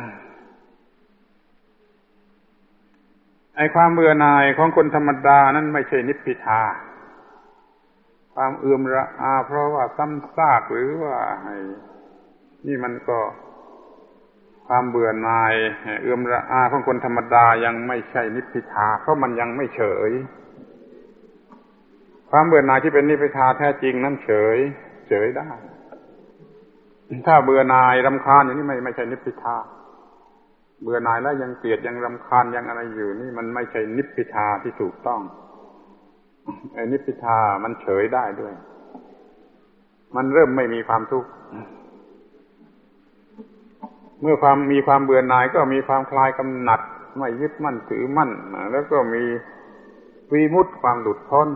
ไอ้ความเบื่อหน่ายของคนธรรมดานั้นไม่ใช่นิพพิทาความเอื่อมระอาเพราะว่าซ้ำซากหรือว่านี่มันก็ความเบื่อหน่ายเอื่อมระอาของคนธรรมดายังไม่ใช่นิพพิทาเพราะมันยังไม่เฉยความเบื่อหน่ายที่เป็นนิพพิทาแท้จริงนั้นเฉยได้ถ้าเบื่อหน่ายรำคาญอย่างนี้ไม่ใช่นิพพิทาเบื่อหน่ายแล้วยังเกลียดยังรำคาญยังอะไรอยู่นี่มันไม่ใช่นิพพิทาที่ถูกต้องไอ้นิพพิทามันเฉยได้ด้วยมันเริ่มไม่มีความทุกข์เมื่อมีความเบื่อหน่ายก็มีความคลายกำหนัดไม่ยึดมั่นถือมั่นแล้วก็มีพวิมุตติความหลุดพ้น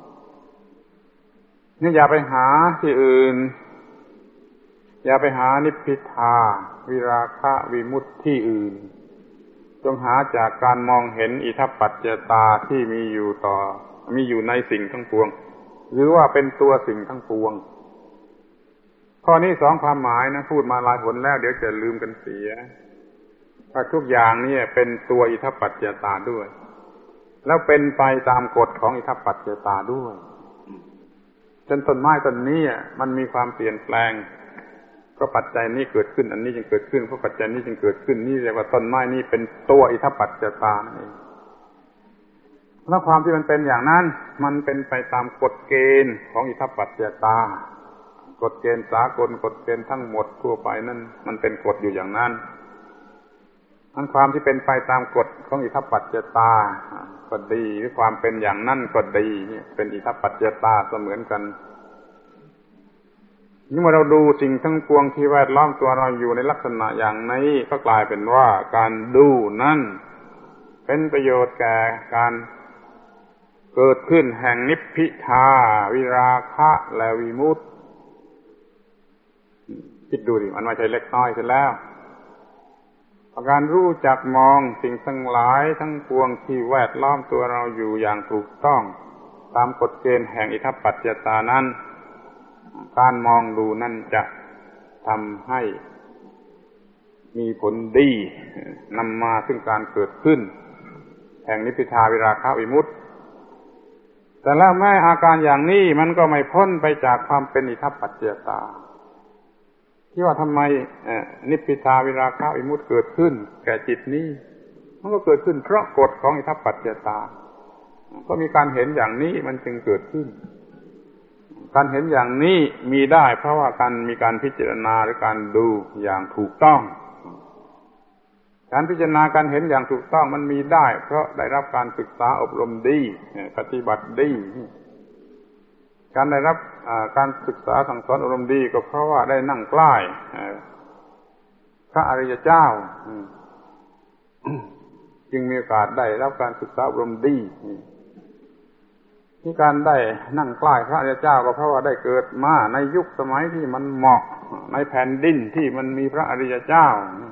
นี่อย่าไปหาที่อื่นอย่าไปหานิพพิทาวิราคะวิมุตติที่อื่นจงหาจากการมองเห็นอิทัปปัจจตาที่มีอยู่ในสิ่งทั้งปวงหรือว่าเป็นตัวสิ่งทั้งปวงข้อนี้สองความหมายนะพูดมาหลายหนแล้วเดี๋ยวจะลืมกันเสียว่าทุกอย่างนี่เป็นตัวอิทัปปัจจตาด้วยแล้วเป็นไปตามกฎของอิทัปปัจจตาด้วยจนต้นไม้ต้นนี้มันมีความเปลี่ยนแปลงก็ปัจจัยนี้เกิดขึ้นอันนี้จึงเกิดขึ้นเพราะปัจจัยนี้จึงเกิดขึ้นนี่เรียกว่าต้นไม้นี้เป็นตัวอิทัปปัจจตานั่นเองแล้วความที่มันเป็นอย่างนั้นมันเป็นไปตามกฎเกณฑ์ของอิทัปปัจจตากฎเกณฑ์สากลกฎเกณฑ์ทั้งหมดทั่วไปนั่นมันเป็นกฎอยู่อย่างนั้นอันความที่เป็นไปตามกฎของอิทัปปัจจตาก็ดีหรือความเป็นอย่างนั้นก็ดีนี่เป็นอิทัปปัจจตาเสมือนกันนี่เมื่อเราดูสิ่งทั้งปวงที่แวดล้อมตัวเราอยู่ในลักษณะอย่างนี้ก็กลายเป็นว่าการดูนั่นเป็นประโยชน์แก่การเกิดขึ้นแห่งนิพพิทาวิราคะและวิมุตติคิดดูดิมันไม่ใช่เล็กน้อยเสียแล้วการรู้จักมองสิ่งทั้งหลายทั้งปวงที่แวดล้อมตัวเราอยู่อย่างถูกต้องตามกฎเกณฑ์แห่งอิทัปปัจจตานั้นการมองดูนั่นจะทำให้มีผลดีนำมาซึ่งการเกิดขึ้นแห่งนิพพิทาวิราคะวิมุตติแต่แล้วแม้อาการอย่างนี้มันก็ไม่พ้นไปจากความเป็นอิทัปปัจจตาที่ว่าทำไมนิพพิทาวิราคะวิมุตติเกิดขึ้นแก่จิตนี้มันก็เกิดขึ้นเพราะกฎของอิทัปปัจจตาก็มีการเห็นอย่างนี้มันจึงเกิดขึ้นการเห็นอย่างนี้มีได้เพราะว่าการมีการพิจารณาหรือการดูอย่างถูกต้องการพิจารณาการเห็นอย่างถูกต้องมันมีได้เพราะได้รับการศึกษาอบรมดีปฏิบัติดีการได้รับการศึกษาสั่งสอนอบรมดีก็เพราะว่าได้นั่งใกล้พระอริยเจ้าจึงมีโอกาสได้รับการศึกษาอบรมดีที่การได้นั่งใกล้พระอริยเจ้าก็เพราะว่าได้เกิดมาในยุคสมัยที่มันเหมาะในแผ่นดินที่มันมีพระอริยเจ้า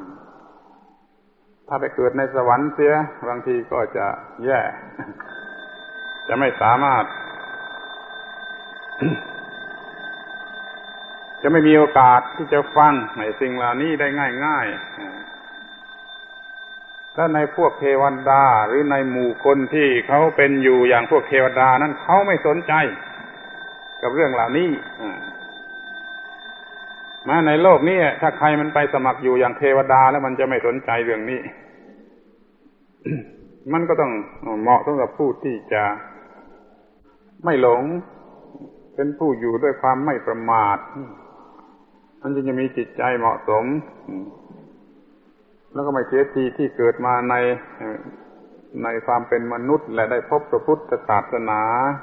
ถ้าไปเกิดในสวรรค์เสียบางทีก็จะแย่จะไม่สามารถจะไม่มีโอกาสที่จะฟังในสิ่งเหล่านี้ได้ง่ายๆถ้าในพวกเทวดาหรือในหมู่คนที่เขาเป็นอยู่อย่างพวกเทวดานั้นเขาไม่สนใจกับเรื่องเหล่านี้มาในโลกนี้ถ้าใครมันไปสมัครอยู่อย่างเทวดาแล้วมันจะไม่สนใจเรื่องนี้ มันก็ต้องเหมาะสำหรับผู้ที่จะไม่หลงเป็นผู้อยู่ด้วยความไม่ประมาทมันจึงจะมีจิตใจเหมาะสมแล้วก็ไม่เสียทีที่เกิดมาในความเป็นมนุษย์และได้พบพระพุทธศาสนา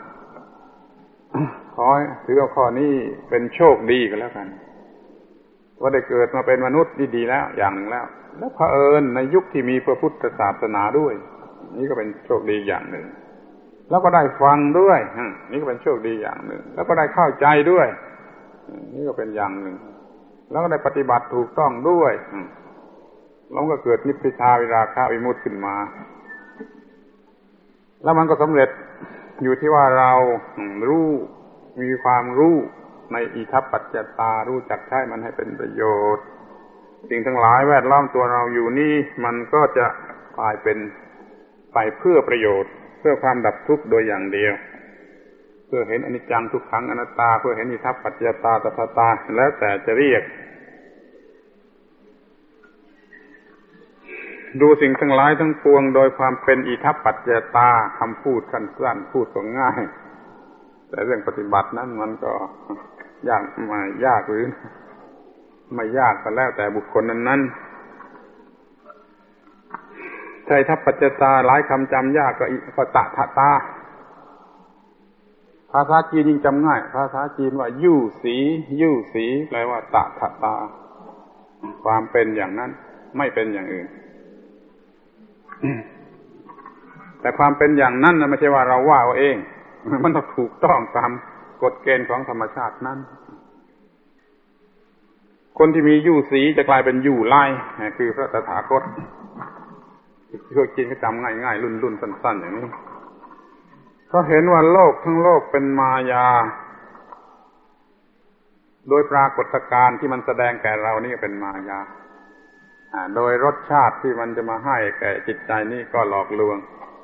ขอถือเอาข้อนี้เป็นโชคดีกันแล้วกันว่าได้เกิดมาเป็นมนุษย์ดีๆแล้วอย่างหนึ่งแล้วเผอิญในยุคที่มีพระพุทธศาสนาด้วยนี่ก็เป็นโชคดีอย่างหนึ่งแล้วก็ได้ฟังด้วยนี่ก็เป็นโชคดีอย่างหนึ่งแล้วก็ได้เข้าใจด้วยนี่ก็เป็นอย่างหนึ่งแล้วก็ได้ปฏิบัติถูกต้องด้วยแล้วก็เกิดนิพพิทาวิราคะวิมุตติขึ้นมาแล้วมันก็สำเร็จอยู่ที่ว่าเรารู้มีความรู้ในอิทัปปัจจตารู้จักใช้มันให้เป็นประโยชน์สิ่งทั้งหลายแวดล้อมตัวเราอยู่นี่มันก็จะกลายเป็นไปเพื่อประโยชน์เพื่อความดับทุกข์โดยอย่างเดียวเพื่อเห็นอนิจจังทุกขังอนัตตาเพื่อเห็นอิทัปปัจจตาตถาตาแล้วแต่จะเรียกดูสิ่งทั้งหลายทั้งปวงโดยความเป็นอิทัปปัจจตาคำพูดสั้นๆพูดก็ง่ายแต่เรื่องปฏิบัตินั้นมันก็ยากหรือไม่ยากก็แล้วแต่บุคคลนั้นๆถ้าอิทัปปัจจตาหลายคำจำยากก็ตถาตาภาษาจีนยิ่งจำง่ายภาษาจีนว่ายู่สีแปลว่าตถาตาความเป็นอย่างนั้นไม่เป็นอย่างอื่นแต่ความเป็นอย่างนั้นไม่ใช่ว่าเราว่าเอาเองมันต้องถูกต้องตามกฎเกณฑ์ของธรรมชาตินั้นคนที่มียู่สีจะกลายเป็นยู่ไล่คือพระตถาคตพวกจีนก็จำง่ายๆรุ่นๆสั้นๆอย่างนี้เขาเห็นว่าโลกทั้งโลกเป็นมายาโดยปรากฏการณ์ที่มันแสดงแก่เรานี่เป็นมายาโดยรสชาติที่มันจะมาให้แก่จิตใจนี่ก็หลอกลวง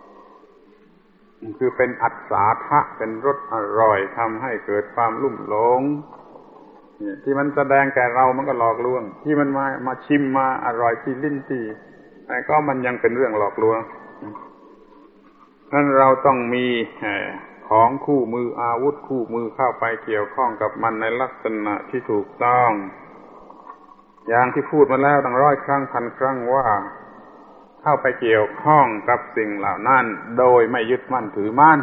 คือเป็นอัศทะเป็นรสอร่อยทำให้เกิดความลุ่มหลงที่มันแสดงแก่เรามันก็หลอกลวงที่มันมาชิมมาอร่อยที่ลิ้นที่ก็มันยังเป็นเรื่องหลอกลวงนั้นเราต้องมีของคู่มืออาวุธคู่มือเข้าไปเกี่ยวข้องกับมันในลักษณะที่ถูกต้องอย่างที่พูดมาแล้วตั้ง100 ครั้งพันครั้งว่าเข้าไปเกี่ยวข้องกับสิ่งเหล่านั้นโดยไม่ยึดมั่นถือมั่น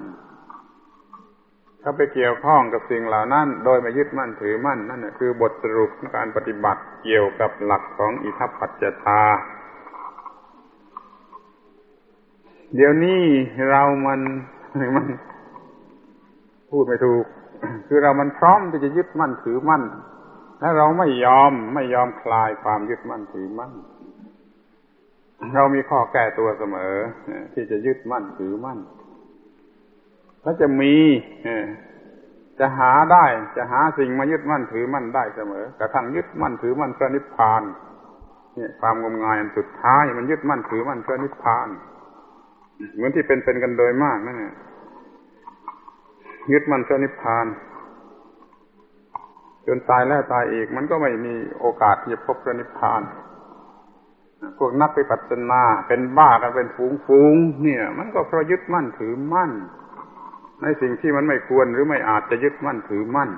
เข้าไปเกี่ยวข้องกับสิ่งเหล่านั้นโดยไม่ยึดมั่นถือมั่นนั่นคือบทสรุปของการปฏิบัติเกี่ยวกับหลักของอิทัปปัจจตาเดี๋ยวนี้เรามันพูดไม่ถูกคือเรามันพร้อมที่จะยึดมั่นถือมั่นและเราไม่ยอมคลายความยึดมั่นถือมั่นเรามีข้อแก้ตัวเสมอที่จะยึดมั่นถือมั่นและจะหาได้จะหาสิ่งมายึดมั่นถือมั่นได้เสมอกระทั่งยึดมั่นถือมั่นพระนิพพานเนี่ยความงมงายอันสุดท้ายมันยึดมั่นถือมั่นพระนิพพานเหมือนที่เป็นกันโดยมากนั่นแหละยึดมั่นพระนิพพานจนตายแล้วตายอีกมันก็ไม่มีโอกาสที่จะพบพระนิพพานพวกนักวิปัสสนาเป็นบ้ากันเป็นฝูงๆเนี่ยมันก็เพราะยึดมั่นถือมั่นในสิ่งที่มันไม่ควรหรือไม่อาจจะยึดมั่นถือมั่น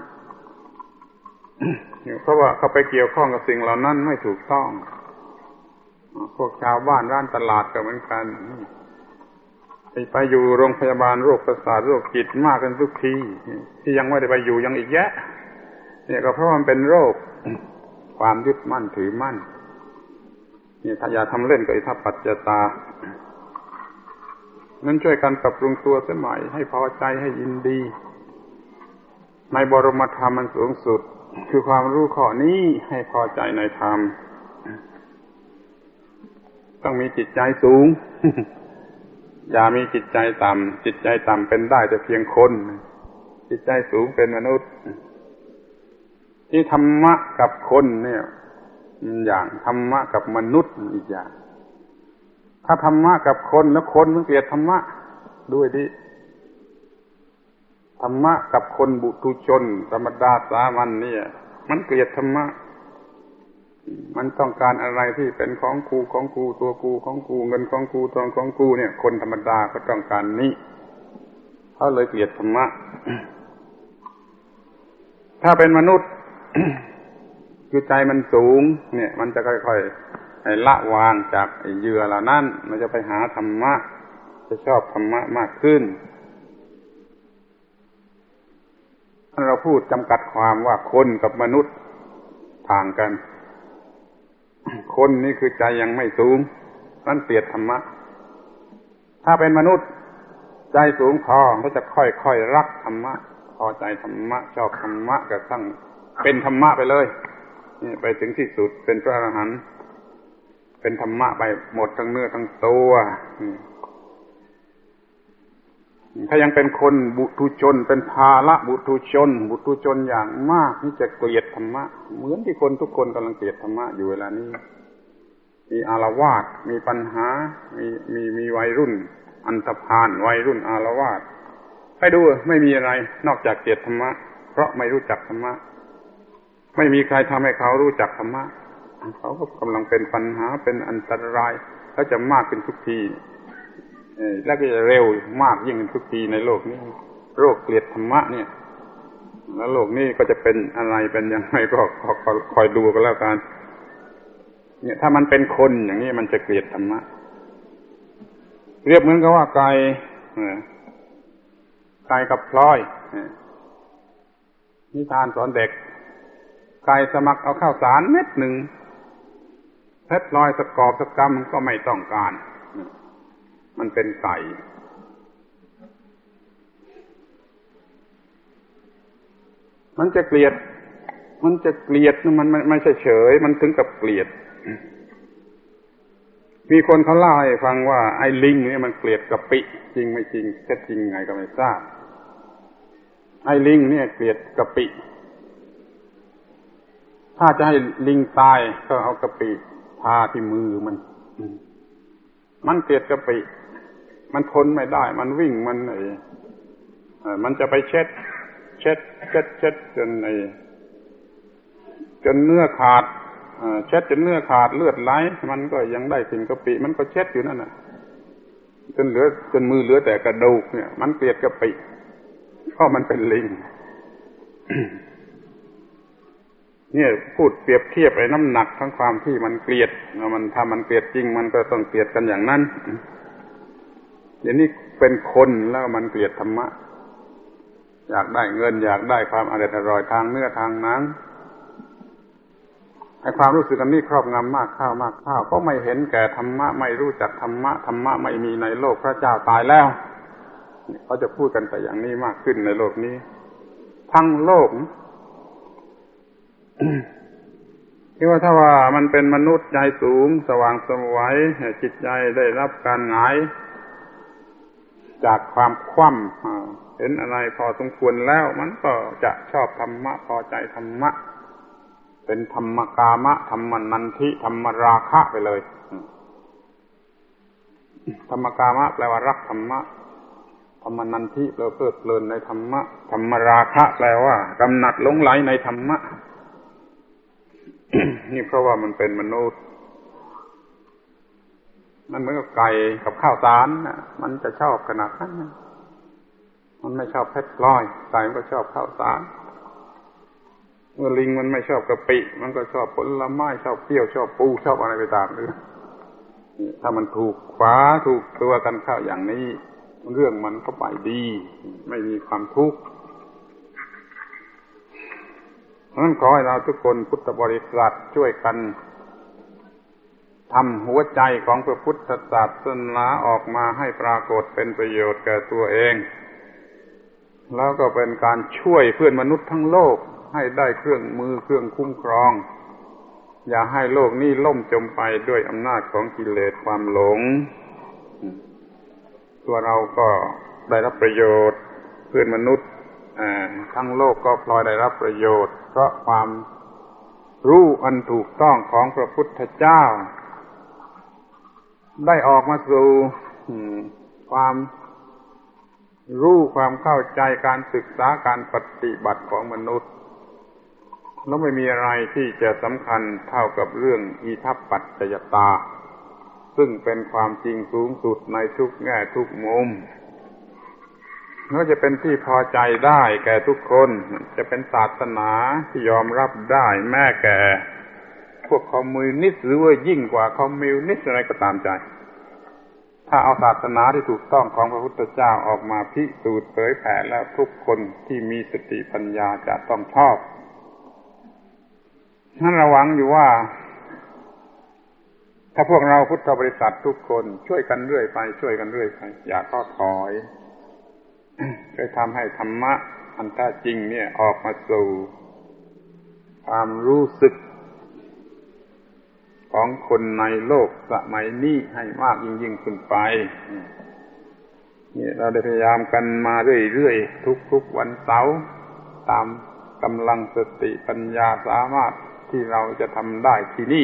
เพราะว่าเขาไปเกี่ยวข้องกับสิ่งเหล่านั้นไม่ถูกต้องพวกชาวบ้านร้านตลาดก็เหมือนกันไปอยู่โรงพยาบาลโรคประสาทโรคจิตมากกันทุกทีที่ยังไม่ได้ไปอยู่ยังอีกแยะเนี่ยก็เพราะมันเป็นโรคความยึดมั่นถือมั่นนี่ถ้าอย่าทำเล่นกับอิทัปปัจจตานั้นช่วยกันปรับปรุงตัวเสียใหม่ให้พอใจให้ยินดีในบรมธรรมมันสูงสุดคือความรู้ข้อนี้ให้พอใจในธรรมต้องมีจิตใจสูง อย่ามีจิตใจต่ำจิตใจต่ำเป็นได้แต่เพียงคนจิตใจสูงเป็นมนุษย์ที่ธรรมะกับคนเนี่ยอย่างธรรมะกับมนุษย์อีกอย่างถ้าธรรมะกับคนแล้วคนมันเกลียดธรรมะด้วยดิธรรมะกับคนบุตุชนธรรมดาสามัญเนี่ยมันเกลียดธรรมะมันต้องการอะไรที่เป็นของกูตัวกูของกูเงินของกูทองของกูเนี่ยคนธรรมดาก็ต้องการนี้เขาเลยเกลียดธรรมะ ถ้าเป็นมนุษย์ คือใจมันสูงเนี่ยมันจะค่อยๆละวางจากเหยื่อเหล่านั้นมันจะไปหาธรรมะจะชอบธรรมะมากขึ้นเราพูดจำกัดความว่าคนกับมนุษย์ต่างกันคนนี่คือใจยังไม่สูงนั่นเกลียดธรรมะถ้าเป็นมนุษย์ใจสูงพอก็จะค่อยๆรักธรรมะพอใจธรรมะชอบธรรมะกระทั่งเป็นธรรมะไปเลยนี่ไปถึงที่สุดเป็นพระอรหันต์เป็นธรรมะไปหมดทั้งเนื้อทั้งตัวถ้ายังเป็นคนบุตุชนเป็นภาละบุตุชนอย่างมากนี่จะเกลียดธรรมะเหมือนที่คนทุกคนกำลังเกลียดธรรมะอยู่เวลานี้มีอาละวาดมีปัญหามีวัยรุ่นอันธพาลวัยรุ่นอาละวาดให้ดูไม่มีอะไรนอกจากเกลียดธรรมะเพราะไม่รู้จักธรรมะไม่มีใครทำให้เขารู้จักธรรมะเขาก็กำลังเป็นปัญหาเป็นอันตรายเขาจะมากขึ้นทุกทีและก็จะเร็วมากยิ่งขึ้นทุกทีในโลกนี้โรคเกลียดธรรมะเนี่ยแล้วโลกนี้ก็จะเป็นอะไรเป็นยังไงก็คอยดูกันแล้วกันเนี่ยถ้ามันเป็นคนอย่างนี้มันจะเกลียดธรรมะเรียบเหมือนกับว่าไก่กับพลอยนิทานสอนเด็กไก่สมัครเอาข้าวสารเม็ดหนึ่งเพชรพลอยสกอบสกำก็ไม่ต้องการมันเป็นไก่มันจะเกลียดมันไม่ใช่เฉยมันถึงกับเกลียดมีคนเขาเล่าให้ฟังว่าไอ้ลิงเนี่ยมันเกลียดกะปิจริงไม่จริงแท้จริงไงก็ไม่ทราบไอ้ลิงเนี่ยเกลียดกะปิถ้าจะให้ลิงตายก็เอากะปิทาที่มือมันเกลียดกะปิมันทนไม่ได้มันวิ่งมันจะไปเช็ดจนเนื้อขาดเช็ดจนเนื้อขาดเลือดไหลมันก็ยังได้กลิ่นกะปิมันก็เช็ดอยู่นั่นน่ะจนมือเหลือแต่กระดูกเนี่ยมันเกลียดกะปิเพราะมันเป็นลิง เนี่ยพูดเปรียบเทียบไอ้น้ำหนักทั้งความที่มันเกลียดมันถ้ามันเกลียดจริงมันก็ต้องเกลียดกันอย่างนั้นอย่างนี้เป็นคนแล้วมันเกลียดธรรมะอยากได้เงินอยากได้ความอร่อยทางเนื้อทางหนังไอ้ความรู้สึกอันนี้ครอบงำมากเข้าก็ไม่เห็นแก่ธรรมะไม่รู้จักธรรมะไม่มีในโลกพระเจ้าตายแล้วเขาจะพูดกันแต่อย่างนี้มากขึ้นในโลกนี้ทั้งโลกที่ว่าถ้าว่ามันเป็นมนุษย์ใจสูงสว่างไสวจิตใจได้รับการหงายจากความคว่ำเห็นอะไรพอสมควรแล้วมันก็จะชอบธรรมะพอใจธรรมะเป็นธรรมกามะธรรมนันทิธรรมราคะไปเลยธรรมกามะแปลว่ารักธรรมะธรรมนันทิแปลว่าเพลิดเพลินในธรรมะธรรมราคะแปลว่ากำหนัดหลงไหลในธรรมะ นี่เพราะว่ามันเป็นมนุษย์มันเหมือนกับไก่กับข้าวสารน่ะมันจะชอบขนาดนั้นมันไม่ชอบเพชรพลอยไก่มันก็ชอบข้าวสารเมื่อลิงมันไม่ชอบกะปิมันก็ชอบผลไม้ชอบเปรี้ยวชอบปูชอบอะไรไปตามเรื่องถ้ามันถูกขวาถูกตัวกันเข้าอย่างนี้เรื่องมันก็ไปดีไม่มีความทุกข์เพราะฉะนั้นขอให้เราทุกคนพุทธบริษัทช่วยกันทำหัวใจของพระพุทธศาสนาออกมาให้ปรากฏเป็นประโยชน์แก่ตัวเองแล้วก็เป็นการช่วยเพื่อนมนุษย์ทั้งโลกให้ได้เครื่องมือเครื่องคุ้มครองอย่าให้โลกนี้ล่มจมไปด้วยอำนาจของกิเลสความหลงตัวเราก็ได้รับประโยชน์เพื่อนมนุษย์ทั้งโลกก็พลอยได้รับประโยชน์เพราะความรู้อันถูกต้องของพระพุทธเจ้าได้ออกมาสู่ความรู้ความเข้าใจการศึกษาการปฏิบัติของมนุษย์แล้วไม่มีอะไรที่จะสำคัญเท่ากับเรื่องอิทัปปัจจยตาซึ่งเป็นความจริงสูงสุดในทุกแง่ทุกมุมแล้วจะเป็นที่พอใจได้แก่ทุกคนจะเป็นศาสนาที่ยอมรับได้แม้แก่พวกคอมมิวนิสต์หรือว่ายิ่งกว่าคอมมิวนิสต์อะไรก็ตามใจถ้าเอาศาสนาที่ถูกต้องของพระพุทธเจ้าออกมาพิสูจน์เผยแผ่แล้วทุกคนที่มีสติปัญญาจะต้องชอบนั่นระวังอยู่ว่าถ้าพวกเราพุทธบริษัททุกคนช่วยกันเรื่อยไปอย่าท้อถอยช่วยทำให้ธรรมะอันแท้จริงเนี่ยออกมาสู่ความรู้สึกของคนในโลกสมัยนี้ให้มากยิ่งขึ้นไปนี่เราได้พยายามกันมาเรื่อยๆทุกๆวันเสาร์ตามกำลังสติปัญญาสามารถที่เราจะทำได้ที่นี่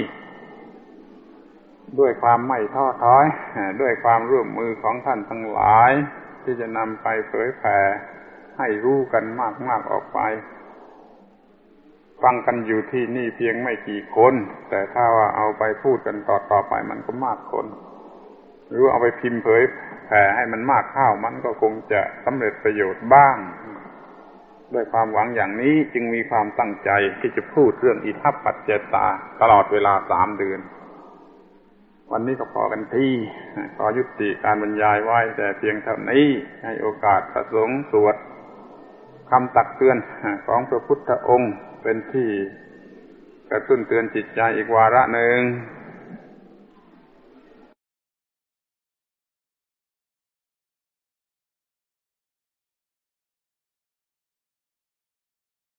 ด้วยความไม่ท้อถอยด้วยความร่วมมือของท่านทั้งหลายที่จะนำไปเผยแผ่ให้รู้กันมากๆออกไปฟังกันอยู่ที่นี่เพียงไม่กี่คนแต่ถ้าว่าเอาไปพูดกันต่อไปมันก็มากคนหรือเอาไปพิมพ์เผยแผ่ให้มันมากเข้ามันก็คงจะสำเร็จประโยชน์บ้างด้วยความหวังอย่างนี้จึงมีความตั้งใจที่จะพูดเรื่องอิทัปปัจจยตาตลอดเวลา3 เดือนวันนี้ก็พอกันที่ขอยุติการบรรยายไว้แต่เพียงเท่านี้ให้โอกาสพระสงฆ์สวดคำตักเตือนของพระพุทธองค์เป็นที่กระตุ้นเตือนจิตใจอีกวาระหนึ่ง